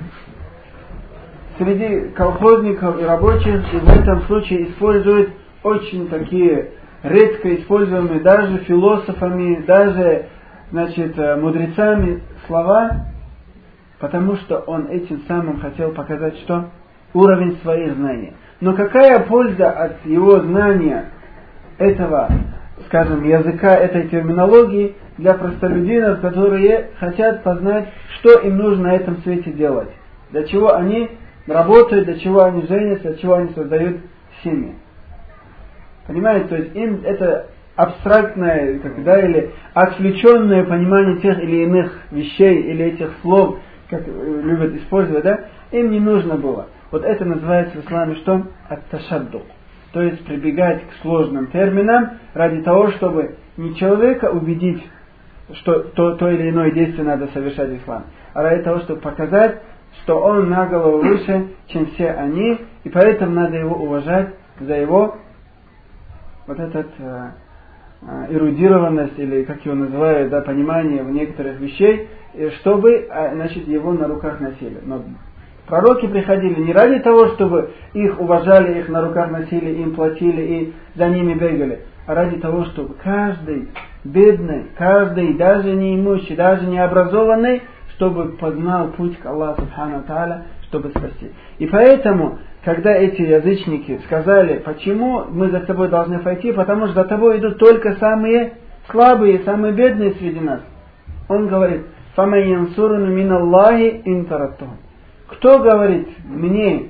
среди колхозников и рабочих, и в этом случае используют очень такие редко используемые даже философами, даже, значит, мудрецами слова, потому что он этим самым хотел показать, что уровень своих знаний. Но какая польза от его знания этого, скажем, языка, этой терминологии для простолюдинов, которые хотят познать, что им нужно на этом свете делать, для чего они работают, для чего они женятся, для чего они создают семьи. Понимаете, то есть им это абстрактное, как, да, или отвлеченное понимание тех или иных вещей, или этих слов, как любят использовать, да, им не нужно было. Вот это называется в исламе что? Ат-ташаддук. То есть прибегать к сложным терминам ради того, чтобы не человека убедить, что то, то или иное действие надо совершать в исламе, а ради того, чтобы показать, что он на голову выше, чем все они, и поэтому надо его уважать за его вот этот э, э, эрудированность, или как его называют, да, понимание в некоторых вещей, чтобы, э, значит, его на руках носили. Но пророки приходили не ради того, чтобы их уважали, их на руках носили, им платили и за ними бегали, а ради того, чтобы каждый бедный, каждый даже неимущий, даже необразованный, чтобы познал путь к Аллаху Субхану Тааля, чтобы спасти. И поэтому, когда эти язычники сказали, почему мы за тобой должны пойти, потому что за тобой идут только самые слабые, самые бедные среди нас. Он говорит, فَمَنْ يَنْصُرُنُ مِنَ اللَّهِ إِنْ تَرَدتُّهُمْ. Кто, говорит, мне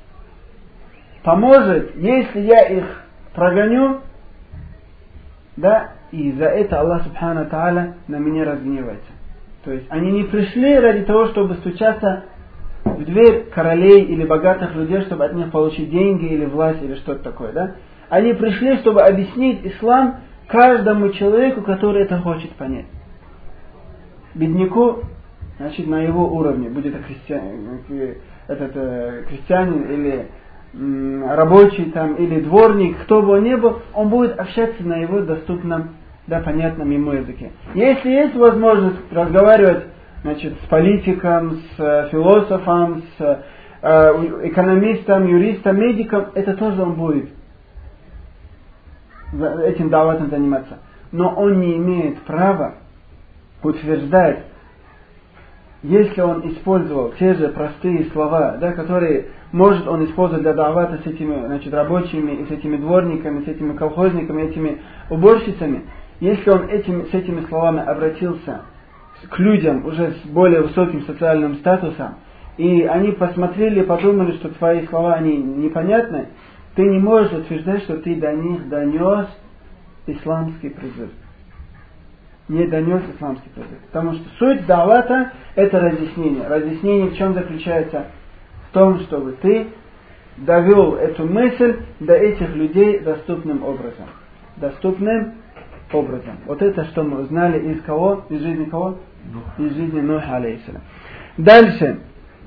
поможет, если я их прогоню, да, и за это Аллах Субхану Тааля на меня разгневается. То есть они не пришли ради того, чтобы стучаться в дверь королей или богатых людей, чтобы от них получить деньги или власть или что-то такое, да? Они пришли, чтобы объяснить ислам каждому человеку, который это хочет понять. Бедняку, значит, на его уровне, будет это христианин, этот, э, крестьянин или м, рабочий там, или дворник, кто бы он ни был, он будет общаться на его доступном, да, понятном ему языке. Если есть возможность разговаривать, значит, с политиком, с э, философом, с э, экономистом, юристом, медиком, это тоже он будет этим даватом заниматься. Но он не имеет права утверждать, если он использовал те же простые слова, да, которые может он использовать для давата с этими, значит, рабочими, и с этими дворниками, с этими колхозниками, этими уборщицами, если он этими, с этими словами обратился к людям уже с более высоким социальным статусом, и они посмотрели и подумали, что твои слова они непонятны, ты не можешь утверждать, что ты до них донес исламский призыв. Не донес исламский призыв. Потому что суть давата — это разъяснение. Разъяснение в чем заключается? В том, чтобы ты довел эту мысль до этих людей доступным образом. Доступным образом. Вот это, что мы узнали из кого? Из жизни кого? Из жизни Нуха алейхиссалям. Дальше.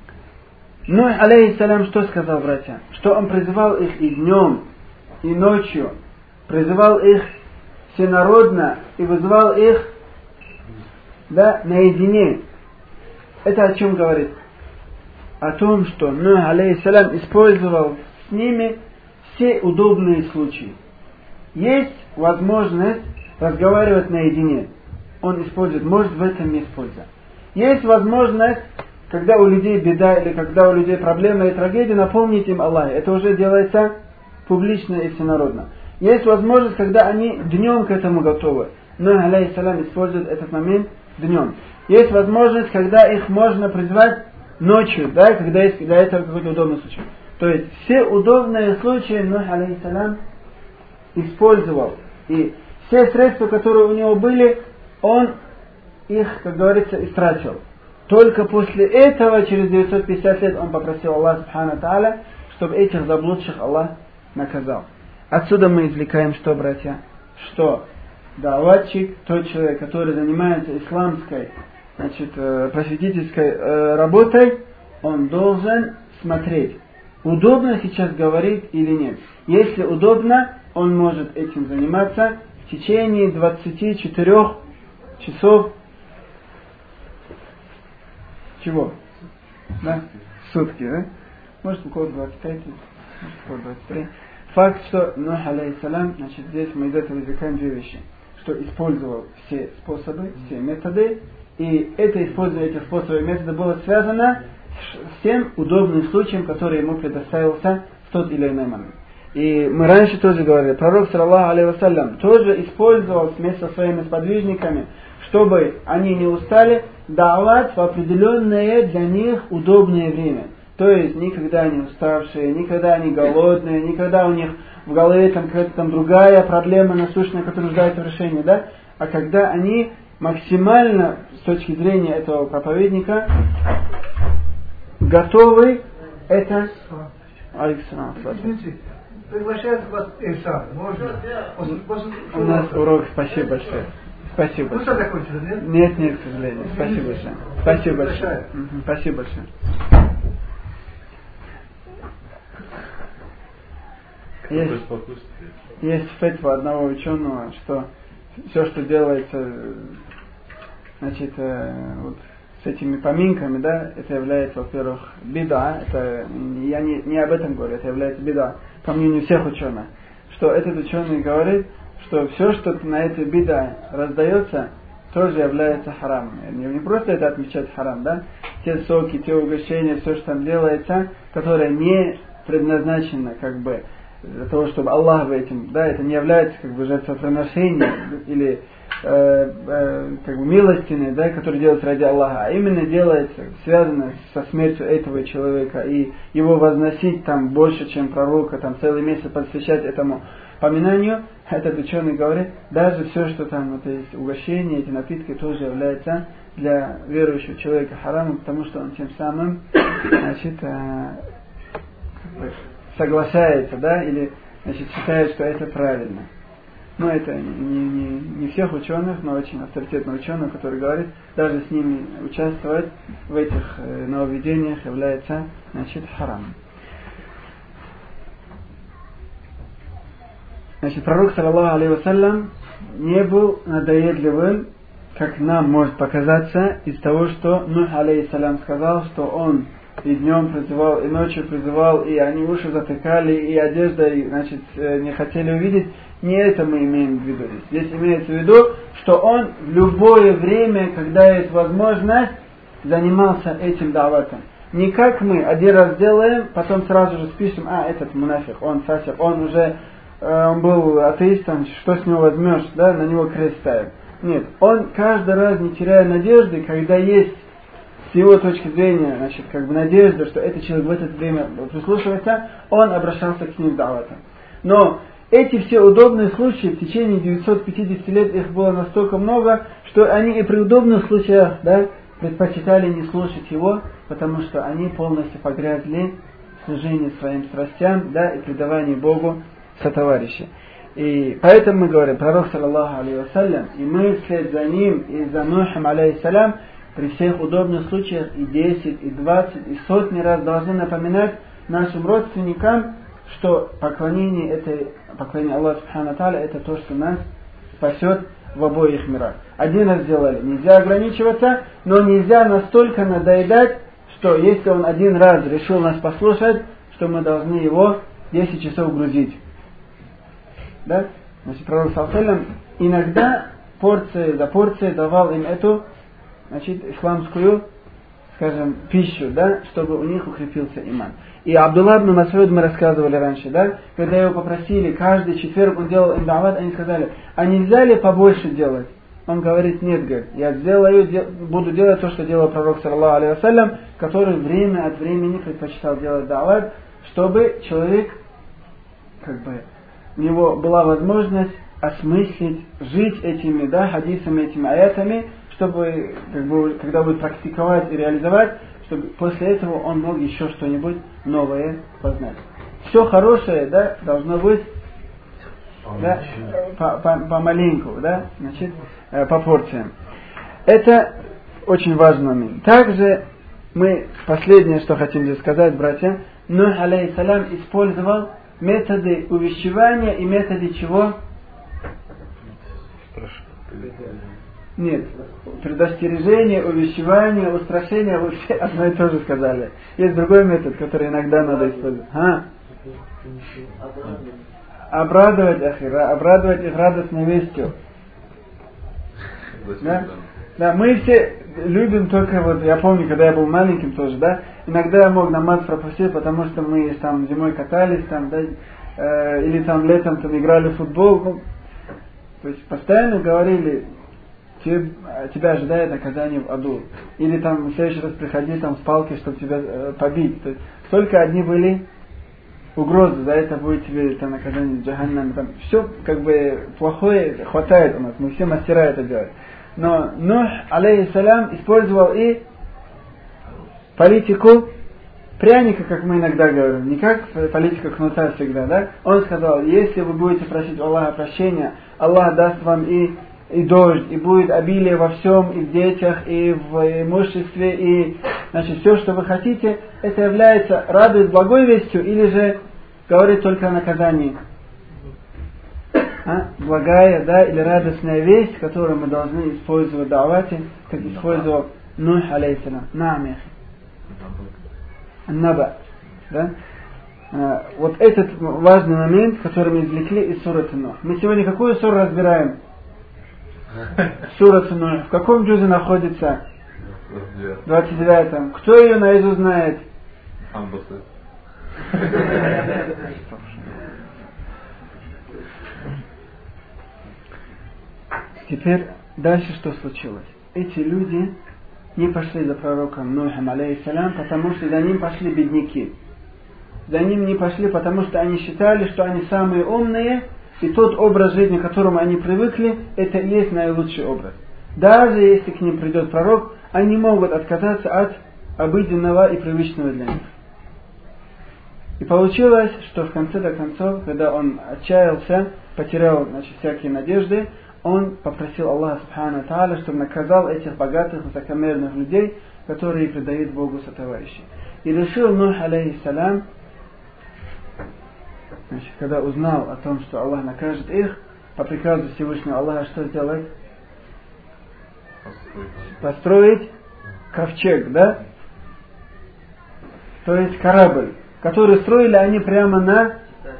Нух алейхиссалям что сказал, братья? Что он призывал их и днем, и ночью. Призывал их всенародно и вызывал их, да, наедине. Это о чем говорит? О том, что Нух алейхиссалям использовал с ними все удобные случаи. Есть возможность разговаривать наедине. Он использует, может в этом есть польза. Есть возможность, когда у людей беда или когда у людей проблема и трагедия, напомнить им Аллах. Это уже делается публично и всенародно. Есть возможность, когда они днем к этому готовы. Нух алейхиссалям использует этот момент днем. Есть возможность, когда их можно призвать ночью, да, когда есть для этого какой-то удобный случай. То есть все удобные случаи Нух алейхиссалям использовал. И все средства, которые у него были, он их, как говорится, истратил. Только после этого, через девятьсот пятьдесят лет, он попросил Аллаха Субхану Тааля, чтобы этих заблудших Аллах наказал. Отсюда мы извлекаем что, братья? Что даватчик, тот человек, который занимается исламской, значит, просветительской работой, он должен смотреть, удобно сейчас говорить или нет. Если удобно, он может этим заниматься в течение двадцати четырёх часов. Чего? Да? Сутки, да? Может, около двадцати пяти, может, около двадцати трёх. Факт, что Нух алейхиссалям, значит, здесь мы из этого извлекаем две вещи. Что использовал все способы, все методы, и это использование этих способов и методов было связано с тем удобным случаем, который ему предоставился в тот или иной момент. И мы раньше тоже говорили, пророк, саллаллаху алейхи вассалям, тоже использовал вместе со своими сподвижниками, чтобы они не устали, давать в определенное для них удобное время. То есть никогда они уставшие, никогда они голодные, никогда у них в голове там какая-то там другая проблема насущная, которая нуждается в решении, да? А когда они максимально, с точки зрения этого проповедника, готовы это... Александр, приглашает вас Иршад. Можно? У нас урок, спасибо большое. Спасибо большое. Ну что закончилось, нет? Нет, нет, к сожалению. Спасибо большое. Спасибо большое. Угу, спасибо большое. Есть, есть фетва одного ученого, что все, что делается, значит, вот с этими поминками, да, это является, во-первых, бида, это, я не, не об этом говорю, это является бида, по мнению всех ученых, что этот ученый говорит, что все, что на этой бида раздается, тоже является харамом. Не, не просто это отмечать харам, да, те соки, те угощения, все, что там делается, которое не предназначено, как бы, для того, чтобы Аллах в этим, да, это не является как бы жертвоприношением или э, э, как бы милостиной, да, который делается ради Аллаха, а именно делается, связано со смертью этого человека, и его возносить там больше, чем пророка, там целый месяц посвящать этому поминанию, этот ученый говорит, даже все, что там вот есть угощения, эти напитки, тоже является для верующего человека харамом, потому что он тем самым, значит, э, соглашается, да, или, значит, считает, что это правильно. Но это не, не, не всех ученых, но очень авторитетный ученый, который говорит, даже с ними участвовать в этих э, нововведениях является, значит, харамом. Значит, пророк, саллаллаху алейхи вассалям, не был надоедливым, как нам может показаться, из того, что Нух алейхиссалям сказал, что он и днем призывал, и ночью призывал, и они уши затыкали, и одеждой, значит, не хотели увидеть. Не это мы имеем в виду. Здесь имеется в виду, что он в любое время, когда есть возможность, занимался этим даватом. Не как мы один раз делаем, потом сразу же спишем, а, этот мунафик, он фасик, он уже э, он был атеистом, что с него возьмешь, да, на него крест ставим. Нет, он каждый раз, не теряя надежды, когда есть с его точки зрения, значит, как бы надежда, что этот человек в это время прислушивается, он обращался к ним даватом. Но эти все удобные случаи, в течение девятисот пятидесяти лет их было настолько много, что они и при удобных случаях, да, предпочитали не слушать его, потому что они полностью погрязли в служении своим страстям, да, и предавании Богу сотоварища. И поэтому мы говорим, пророк, саллаллаху алейхи вассалям, и мы вслед за ним, и за Нухом, алейхиссалям, при всех удобных случаях и десять, и двадцать, и сотни раз должны напоминать нашим родственникам, что поклонение, это, поклонение Аллаху Субхану Тааля, это то, что нас спасет в обоих мирах. Один раз сделали, нельзя ограничиваться, но нельзя настолько надоедать, что если он один раз решил нас послушать, что мы должны его десять часов грузить. Да? Значит, пророк саллаллаху алейхи ва саллям иногда порции за порцией давал им эту, значит, исламскую, скажем, пищу, да, чтобы у них укрепился иман. И Абдулла ибн Мас'уд, мы рассказывали раньше, да, когда его попросили, каждый четверг он делал им дават, они сказали, а нельзя ли побольше делать? Он говорит, нет, говорит, я сделаю, де, буду делать то, что делал пророк, саллаллаху алейхи вассалям, который время от времени предпочитал делать дават, чтобы человек, как бы, у него была возможность осмыслить, жить этими, да, хадисами, этими аятами, чтобы, как бы, когда будет практиковать и реализовать, чтобы после этого он мог еще что-нибудь новое познать. Все хорошее, да, должно быть, да, по, по, помаленьку, да, значит, по порциям. Это очень важный момент. Также мы, последнее, что хотим здесь сказать, братья, Нух, алейхиссалям, использовал методы увещевания и методы чего? Нет. Предостережение, увещевание, устрашение, вы все одно и то же сказали. Есть другой метод, который иногда надо использовать. А? Обрадовать ахира, обрадовать их радостной вестью. Да? Да, мы все любим только вот, я помню, когда я был маленьким тоже, да, иногда я мог намаз пропустить, потому что мы там зимой катались, там, да, э, или там летом там играли в футбол, ну, то есть постоянно говорили, тебя ожидает наказание в аду. Или там в следующий раз приходи там с палкой, чтобы тебя э, побить. То есть только одни были угрозы, за это будет тебе там наказание в джаханнаме. Там все как бы плохое хватает у нас, мы все мастера это делать. Но Нух, алейхиссалям, использовал и политику пряника, как мы иногда говорим, не как политика кнута всегда, да? Он сказал, если вы будете просить у Аллаха прощения, Аллах даст вам и и дождь, и будет обилие во всем, и в детях, и в имуществе, и, значит, все, что вы хотите, это является радует благой вестью, или же говорит только о наказании. А? Благая, да, или радостная весть, которую мы должны использовать в давате, как использовал Нух, алейхиссалям. Наам, Наба. Да? А, вот этот важный момент, который мы извлекли из сураты Нух. Мы сегодня какую суру разбираем? Сура Нух. В каком джузе находится? двадцать девятом. Кто ее наизусть знает? Теперь дальше что случилось? Эти люди не пошли за пророком Нухом, алейхиссалям, потому что за ним пошли бедняки. За ним не пошли, потому что они считали, что они самые умные, и тот образ жизни, к которому они привыкли, это и есть наилучший образ. Даже если к ним придет пророк, они не могут отказаться от обыденного и привычного для них. И получилось, что в конце до концов, когда он отчаялся, потерял, значит, всякие надежды, он попросил Аллаха Субхану Тааля, чтобы наказал этих богатых, высокомерных людей, которые предают Богу сотоварищи. И решил Нух, алейхиссалям, значит, когда узнал о том, что Аллах накажет их, по приказу Всевышнего Аллаха что сделать? Построить ковчег, да? То есть корабль, который строили они прямо на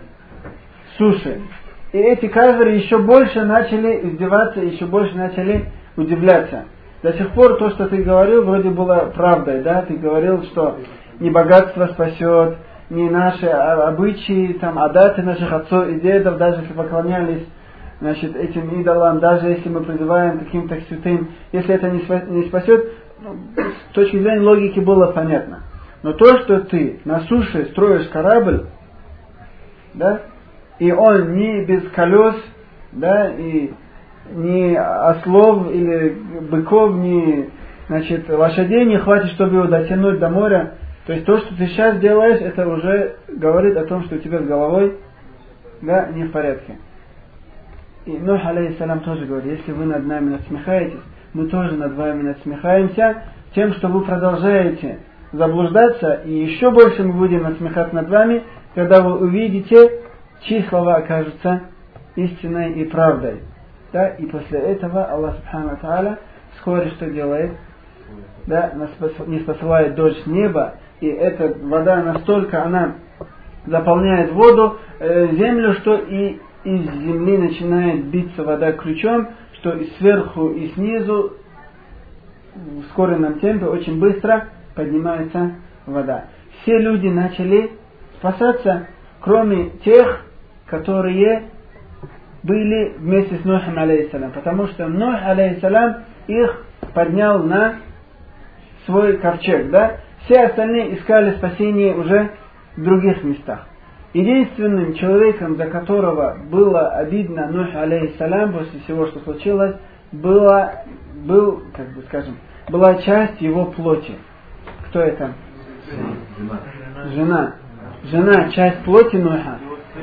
суше. И эти кафиры еще больше начали издеваться, еще больше начали удивляться. До сих пор то, что ты говорил, вроде было правдой, да? Ты говорил, что не богатство спасет, не наши обычаи, там, адаты наших отцов и дедов, даже если поклонялись, значит, этим идолам, даже если мы призываем каким-то святым, если это не спасет, ну, с точки зрения логики было понятно. Но то, что ты на суше строишь корабль, да, и он не без колес, да, и ни ослов или быков, ни, значит, лошадей не хватит, чтобы его дотянуть до моря. То есть то, что ты сейчас делаешь, это уже говорит о том, что у тебя с головой, да, не в порядке. И Нух, алейхиссалям, тоже говорит, если вы над нами насмехаетесь, мы тоже над вами насмехаемся тем, что вы продолжаете заблуждаться, и еще больше мы будем насмехаться над вами, когда вы увидите, чьи слова окажутся истиной и правдой. Да? И после этого Аллах Субхану Тааля вскоре что делает? Да, не спосылает дождь с неба, и эта вода настолько, она заполняет воду, э, землю, что и из земли начинает биться вода ключом, что и сверху, и снизу в ускоренном темпе очень быстро поднимается вода. Все люди начали спасаться, кроме тех, которые были вместе с Нухом, алейхиссалям, потому что Нух, алейхиссалям, их поднял на свой ковчег, да? Все остальные искали спасение уже в других местах. Единственным человеком, за которого было обидно Нух, алейхиссалям, после всего, что случилось, была, был, как бы скажем, была часть его плоти. Кто это? Жена. Жена. Жена, часть плоти Нуха.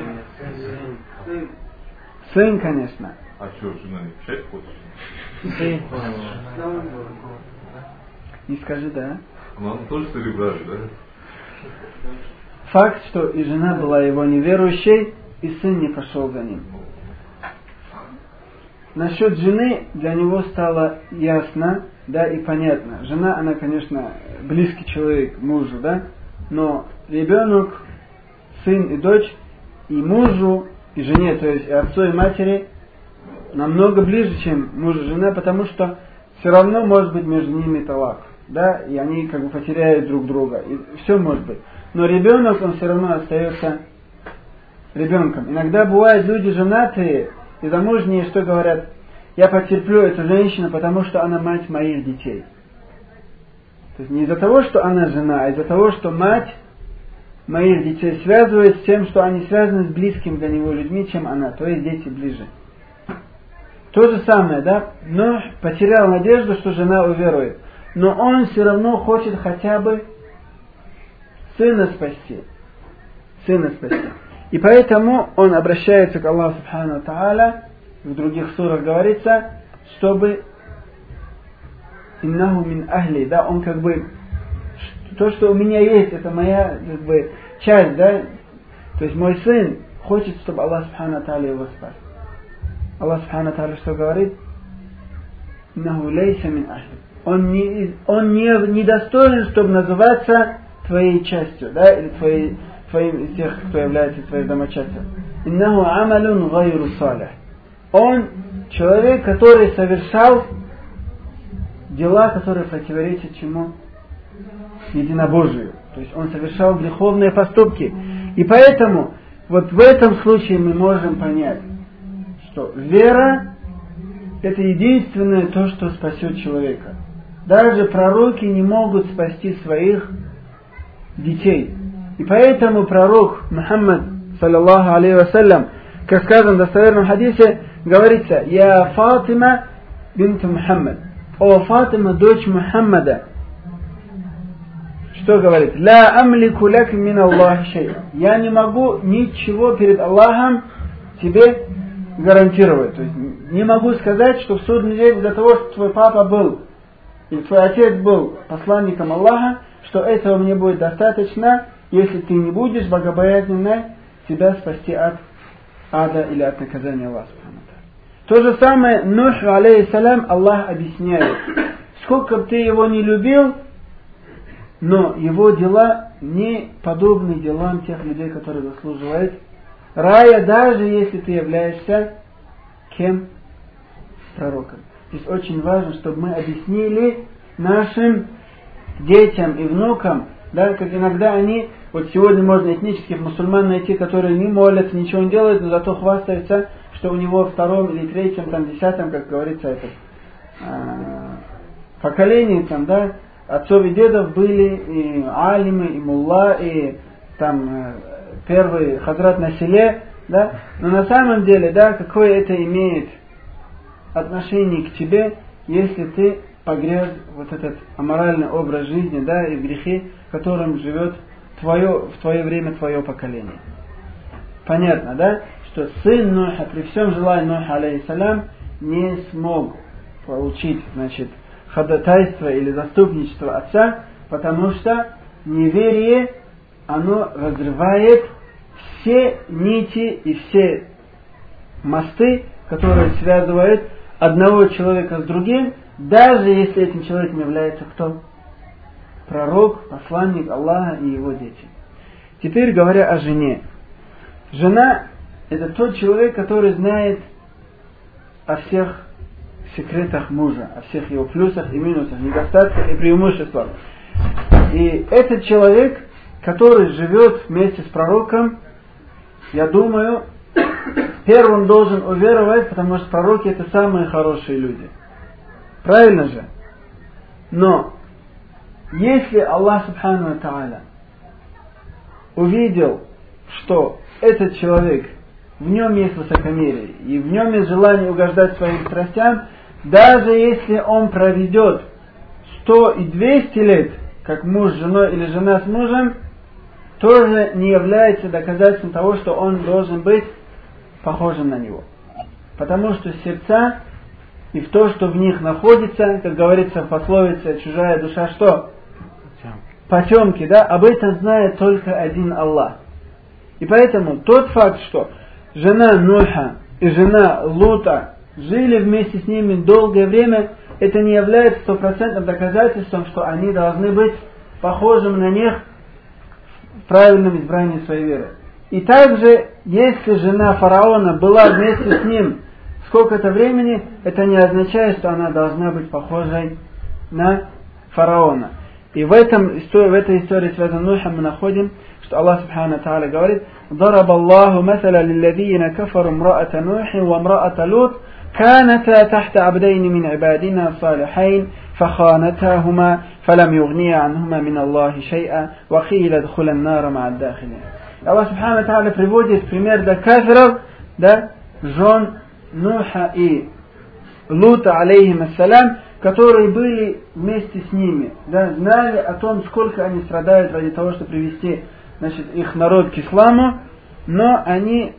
Сын, конечно. А что, жена не часть плоти? Сын. Не скажи, да? Ну, она тоже с ребрами, да? факт, что и жена была его неверующей, и сын не пошел за ним. Насчет жены для него стало ясно, да, и понятно. Жена, она, конечно, близкий человек мужу, да, но ребенок, сын и дочь, и мужу, и жене, то есть и отцу, и матери, намного ближе, чем муж и жена, потому что все равно может быть между ними талак, да, и они как бы потеряют друг друга, и все может быть. Но ребенок, он все равно остается ребенком. Иногда бывают люди женатые и замужние, что говорят: я потерплю эту женщину, потому что она мать моих детей. То есть не из-за того, что она жена, а из-за того, что мать моих детей связывает с тем, что они связаны с близким для него людьми, чем она, то есть дети ближе. То же самое, да, но потерял надежду, что жена уверует. Но он все равно хочет хотя бы сына спасти. Сына спасти. И поэтому он обращается к Аллаху Субхану ва Тааля, в других сурах говорится, чтобы иннаху мин ахли, да, он как бы, то, что у меня есть, это моя как бы часть, да, то есть мой сын хочет, чтобы Аллах Субхану ва Тааля его спас. Аллах Субхану ва Тааля что говорит? Иннаху лейса мин ахли. Он не, он не, не достоин, чтобы называться твоей частью, да, или твоей, твоим из тех, кто является твоим домочадцем. Иннаху амалун гайру салих. Он человек, который совершал дела, которые противоречат чему? Единобожию. То есть он совершал греховные поступки. И поэтому вот в этом случае мы можем понять, что вера — это единственное то, что спасет человека. Даже пророки не могут спасти своих детей. И поэтому пророк Мухаммад, саллаллаху алейхи вассалям, как сказано в достоверном хадисе, говорится: «Я Фатима бинт Мухаммад». О Фатима, дочь Мухаммада. Что говорит? «Ла амлику лак мин Аллахи шей». Я не могу ничего перед Аллахом тебе гарантировать. То есть не могу сказать, что в судный день из-за того, что твой папа был, или твой отец был посланником Аллаха, что этого мне будет достаточно, если ты не будешь богобоязненной, тебя спасти от ада или от наказания Аллаха. То же самое Нух, алейхиссалям, Аллах объясняет: сколько бы ты его не любил, но его дела не подобны делам тех людей, которые заслуживают рая, даже если ты являешься кем? Пророком. Здесь очень важно, чтобы мы объяснили нашим детям и внукам, да, как иногда они, вот сегодня можно этнических мусульман найти, которые не молятся, ничего не делают, но зато хвастаются, что у него втором или третьем, там, десятом, как говорится, это, э, поколении, там, да, отцов и дедов были и алимы, и мулла, и там э, первый хазрат на селе, да, но на самом деле, да, какое это имеет отношение к тебе, если ты погряз вот этот аморальный образ жизни, да, и в грехе, в котором живет твое, в твое время твое поколение. Понятно, да, что сын Нуха, при всем желании Нуха, алейхиссалям, не смог получить, значит, ходатайство или заступничество отца, потому что неверие, оно разрывает все нити и все мосты, которые связывают одного человека с другим, даже если этим человеком является кто? Пророк, посланник Аллаха и его дети. Теперь говоря о жене. Жена — это тот человек, который знает о всех секретах мужа, о всех его плюсах и минусах, недостатках и преимуществах. И этот человек, который живет вместе с пророком, я думаю, первым должен уверовать, потому что пророки — это самые хорошие люди. Правильно же? Но если Аллах Субхану ва Тааля увидел, что этот человек, в нем есть высокомерие, и в нем есть желание угождать своим страстям, даже если он проведет сто и двести лет, как муж с женой или жена с мужем, тоже не является доказательством того, что он должен быть похожим на него. Потому что сердца и в то, что в них находится, как говорится в пословице, чужая душа что? потемки, да, об этом знает только один Аллах. И поэтому тот факт, что жена Нуха и жена Лута жили вместе с ними долгое время, это не является стопроцентным доказательством, что они должны быть похожими на них в правильном избрании своей веры. И также, если жена фараона была вместе с ним сколько-то времени, это не означает, что она должна быть похожей на фараона. И в, этом, в этой истории, связанной с Нухом, мы находим, что Аллах Субхану Тааля говорит: ضرب الله مثلا للذين كفروا امرأة نوح وامرأة لوط كانتا تحت عبدين من عبادنا صالحين فخانتاهما فلم يغنيا عنهما من الله شيئا وقيل ادخلا النار مع الداخلين. Аллах Субхану Тааля приводит пример для кафиров, да, жен Нуха и Лута, алейхим ассалям, которые были вместе с ними, да, знали о том, сколько они страдают ради того, чтобы привести, значит, их народ к исламу, но они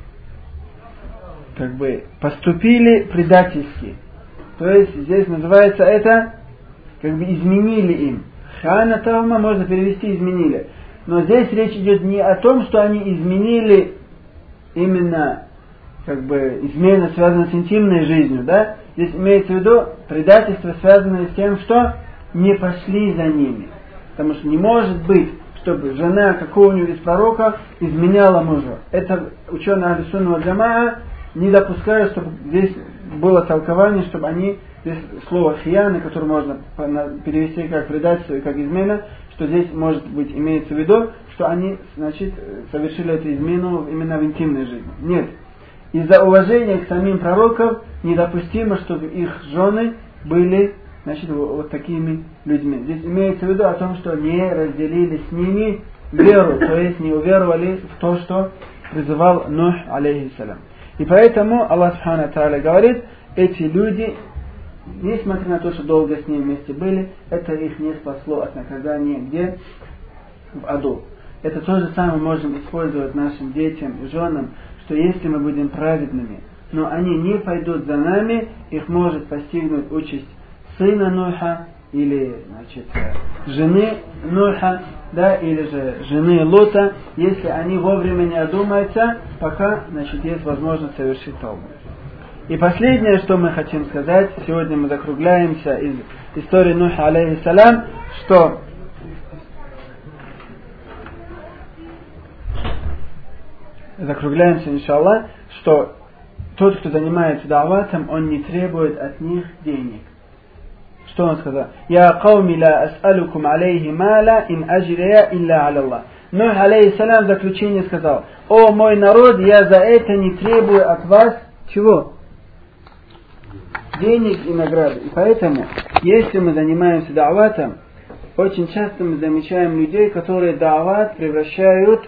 как бы поступили предательски. То есть здесь называется это, как бы изменили им. Хана Таума можно перевести изменили. Но здесь речь идет не о том, что они изменили именно как бы измена, связанная с интимной жизнью, да? Здесь имеется в виду предательство, связанное с тем, что не пошли за ними. Потому что не может быть, чтобы жена какого-нибудь из пророков изменяла мужу. Это ученые Ахлю-Сунна валь Джамаа не допускают, чтобы здесь было толкование, чтобы они, здесь слово хияны, которое можно перевести как предательство и как измена, что здесь может быть имеется в виду, что они, значит, совершили эту измену именно в интимной жизни. Нет. Из-за уважения к самим пророкам недопустимо, чтобы их жены были, значит, вот такими людьми. Здесь имеется в виду о том, что не разделили с ними веру, то есть не уверовали в то, что призывал Нух, алейхиссалям. И поэтому Аллах Субхану Тааля говорит, эти люди, несмотря на то, что долго с ними вместе были, это их не спасло от наказания где? В аду. Это то же самое можем использовать нашим детям и женам, что если мы будем праведными, но они не пойдут за нами, их может постигнуть участь сына Нуха, или, значит, жены Нуха, да, или же жены Лута, если они вовремя не одумаются, пока, значит, есть возможность совершить таубу. И последнее, что мы хотим сказать, сегодня мы закругляемся из истории Нуха, алейхиссалям, что закругляемся, иншаллах, что тот, кто занимается даватом, он не требует от них денег. Что он сказал? «Я кауми ла ас'алукум алейхи маля ин аджрия илля аляллах». Нух, алейхиссалям, в заключение сказал: «О мой народ, я за это не требую от вас чего? Денег и награды». И поэтому, если мы занимаемся даватом, очень часто мы замечаем людей, которые дават превращают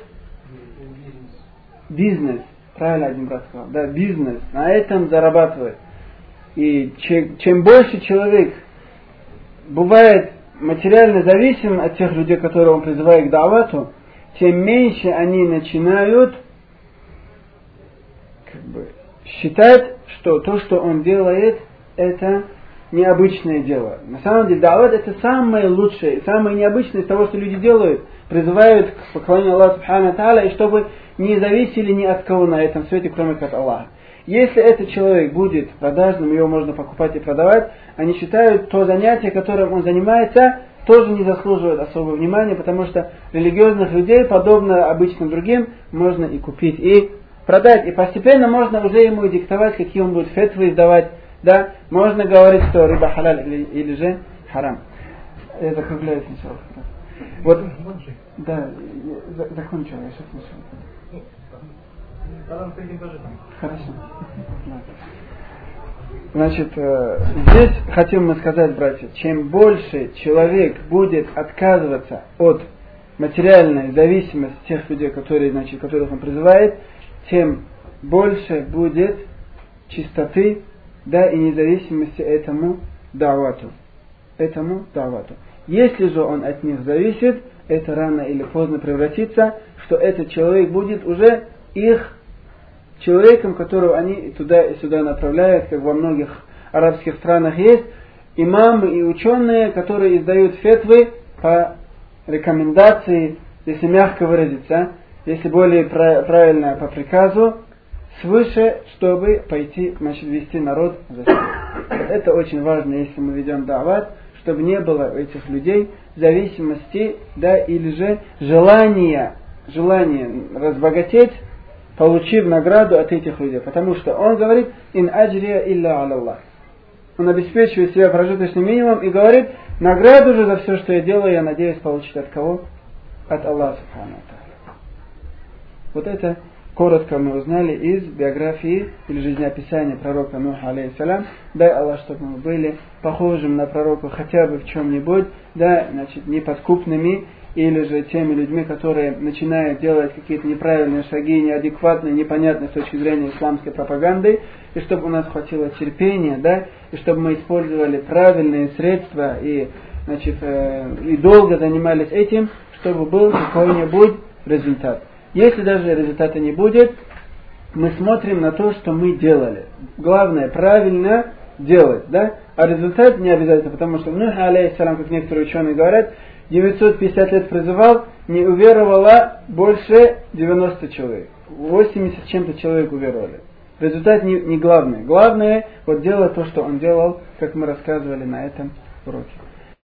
в бизнес. Правильно один брат сказал? Да, бизнес. На этом зарабатывает. И чем, чем больше человек бывает материально зависим от тех людей, которые он призывает к давату, тем меньше они начинают как бы считать, что то, что он делает, это необычное дело. На самом деле дават это самое лучшее, самое необычное из того, что люди делают. Призывают к поклонению Аллаху Субхану Тааля, и чтобы не зависели ни от кого на этом свете, кроме как от Аллаха. Если этот человек будет продажным, его можно покупать и продавать, они считают, то занятие, которым он занимается, тоже не заслуживает особого внимания, потому что религиозных людей, подобно обычным другим, можно и купить, и продать. И постепенно можно уже ему диктовать, какие он будет фетвы издавать. Да? Можно говорить, что рыба халаль или, или же харам. Я закругляюсь сначала. Вот, да, я закончил, я сейчас начал. Хорошо. Значит, здесь хотим мы сказать, братья, чем больше человек будет отказываться от материальной зависимости тех людей, которые, значит, которых он призывает, тем больше будет чистоты, да, и независимости этому давату. Этому давату. Если же он от них зависит, это рано или поздно превратится, что этот человек будет уже их человеком, которого они туда и сюда направляют, как во многих арабских странах есть имамы и ученые, которые издают фетвы по рекомендации, если мягко выразиться, если более правильно по приказу, свыше, чтобы пойти, значит, вести народ за собой. Это очень важно, если мы ведем дават, чтобы не было у этих людей зависимости, да, или же желания, желания разбогатеть, получив награду от этих людей. Потому что он говорит, ин аджрия илля аллах. Он обеспечивает себя прожиточным минимумом и говорит, награду же за все, что я делаю, я надеюсь получить от кого? От Аллаха субхану ва тааля. Вот это коротко мы узнали из биографии или жизнеописания пророка Нуха алейхиссалям. Дай Аллах, чтобы мы были похожим на пророка хотя бы в чем-нибудь, да, значит, неподкупными, или же теми людьми, которые начинают делать какие-то неправильные шаги, неадекватные, непонятные с точки зрения исламской пропаганды, и чтобы у нас хватило терпения, да, и чтобы мы использовали правильные средства и, значит, э, и долго занимались этим, чтобы был какой-нибудь результат. Если даже результата не будет, мы смотрим на то, что мы делали. Главное, правильно делать, да? А результат не обязательно, потому что Нух алейхиссалям, как некоторые ученые говорят, девятьсот пятьдесят лет призывал, не уверовало больше девяноста человек. восемьдесят чем-то человек уверовали. Результат не, не главный. Главное, вот делать то, что он делал, как мы рассказывали на этом уроке.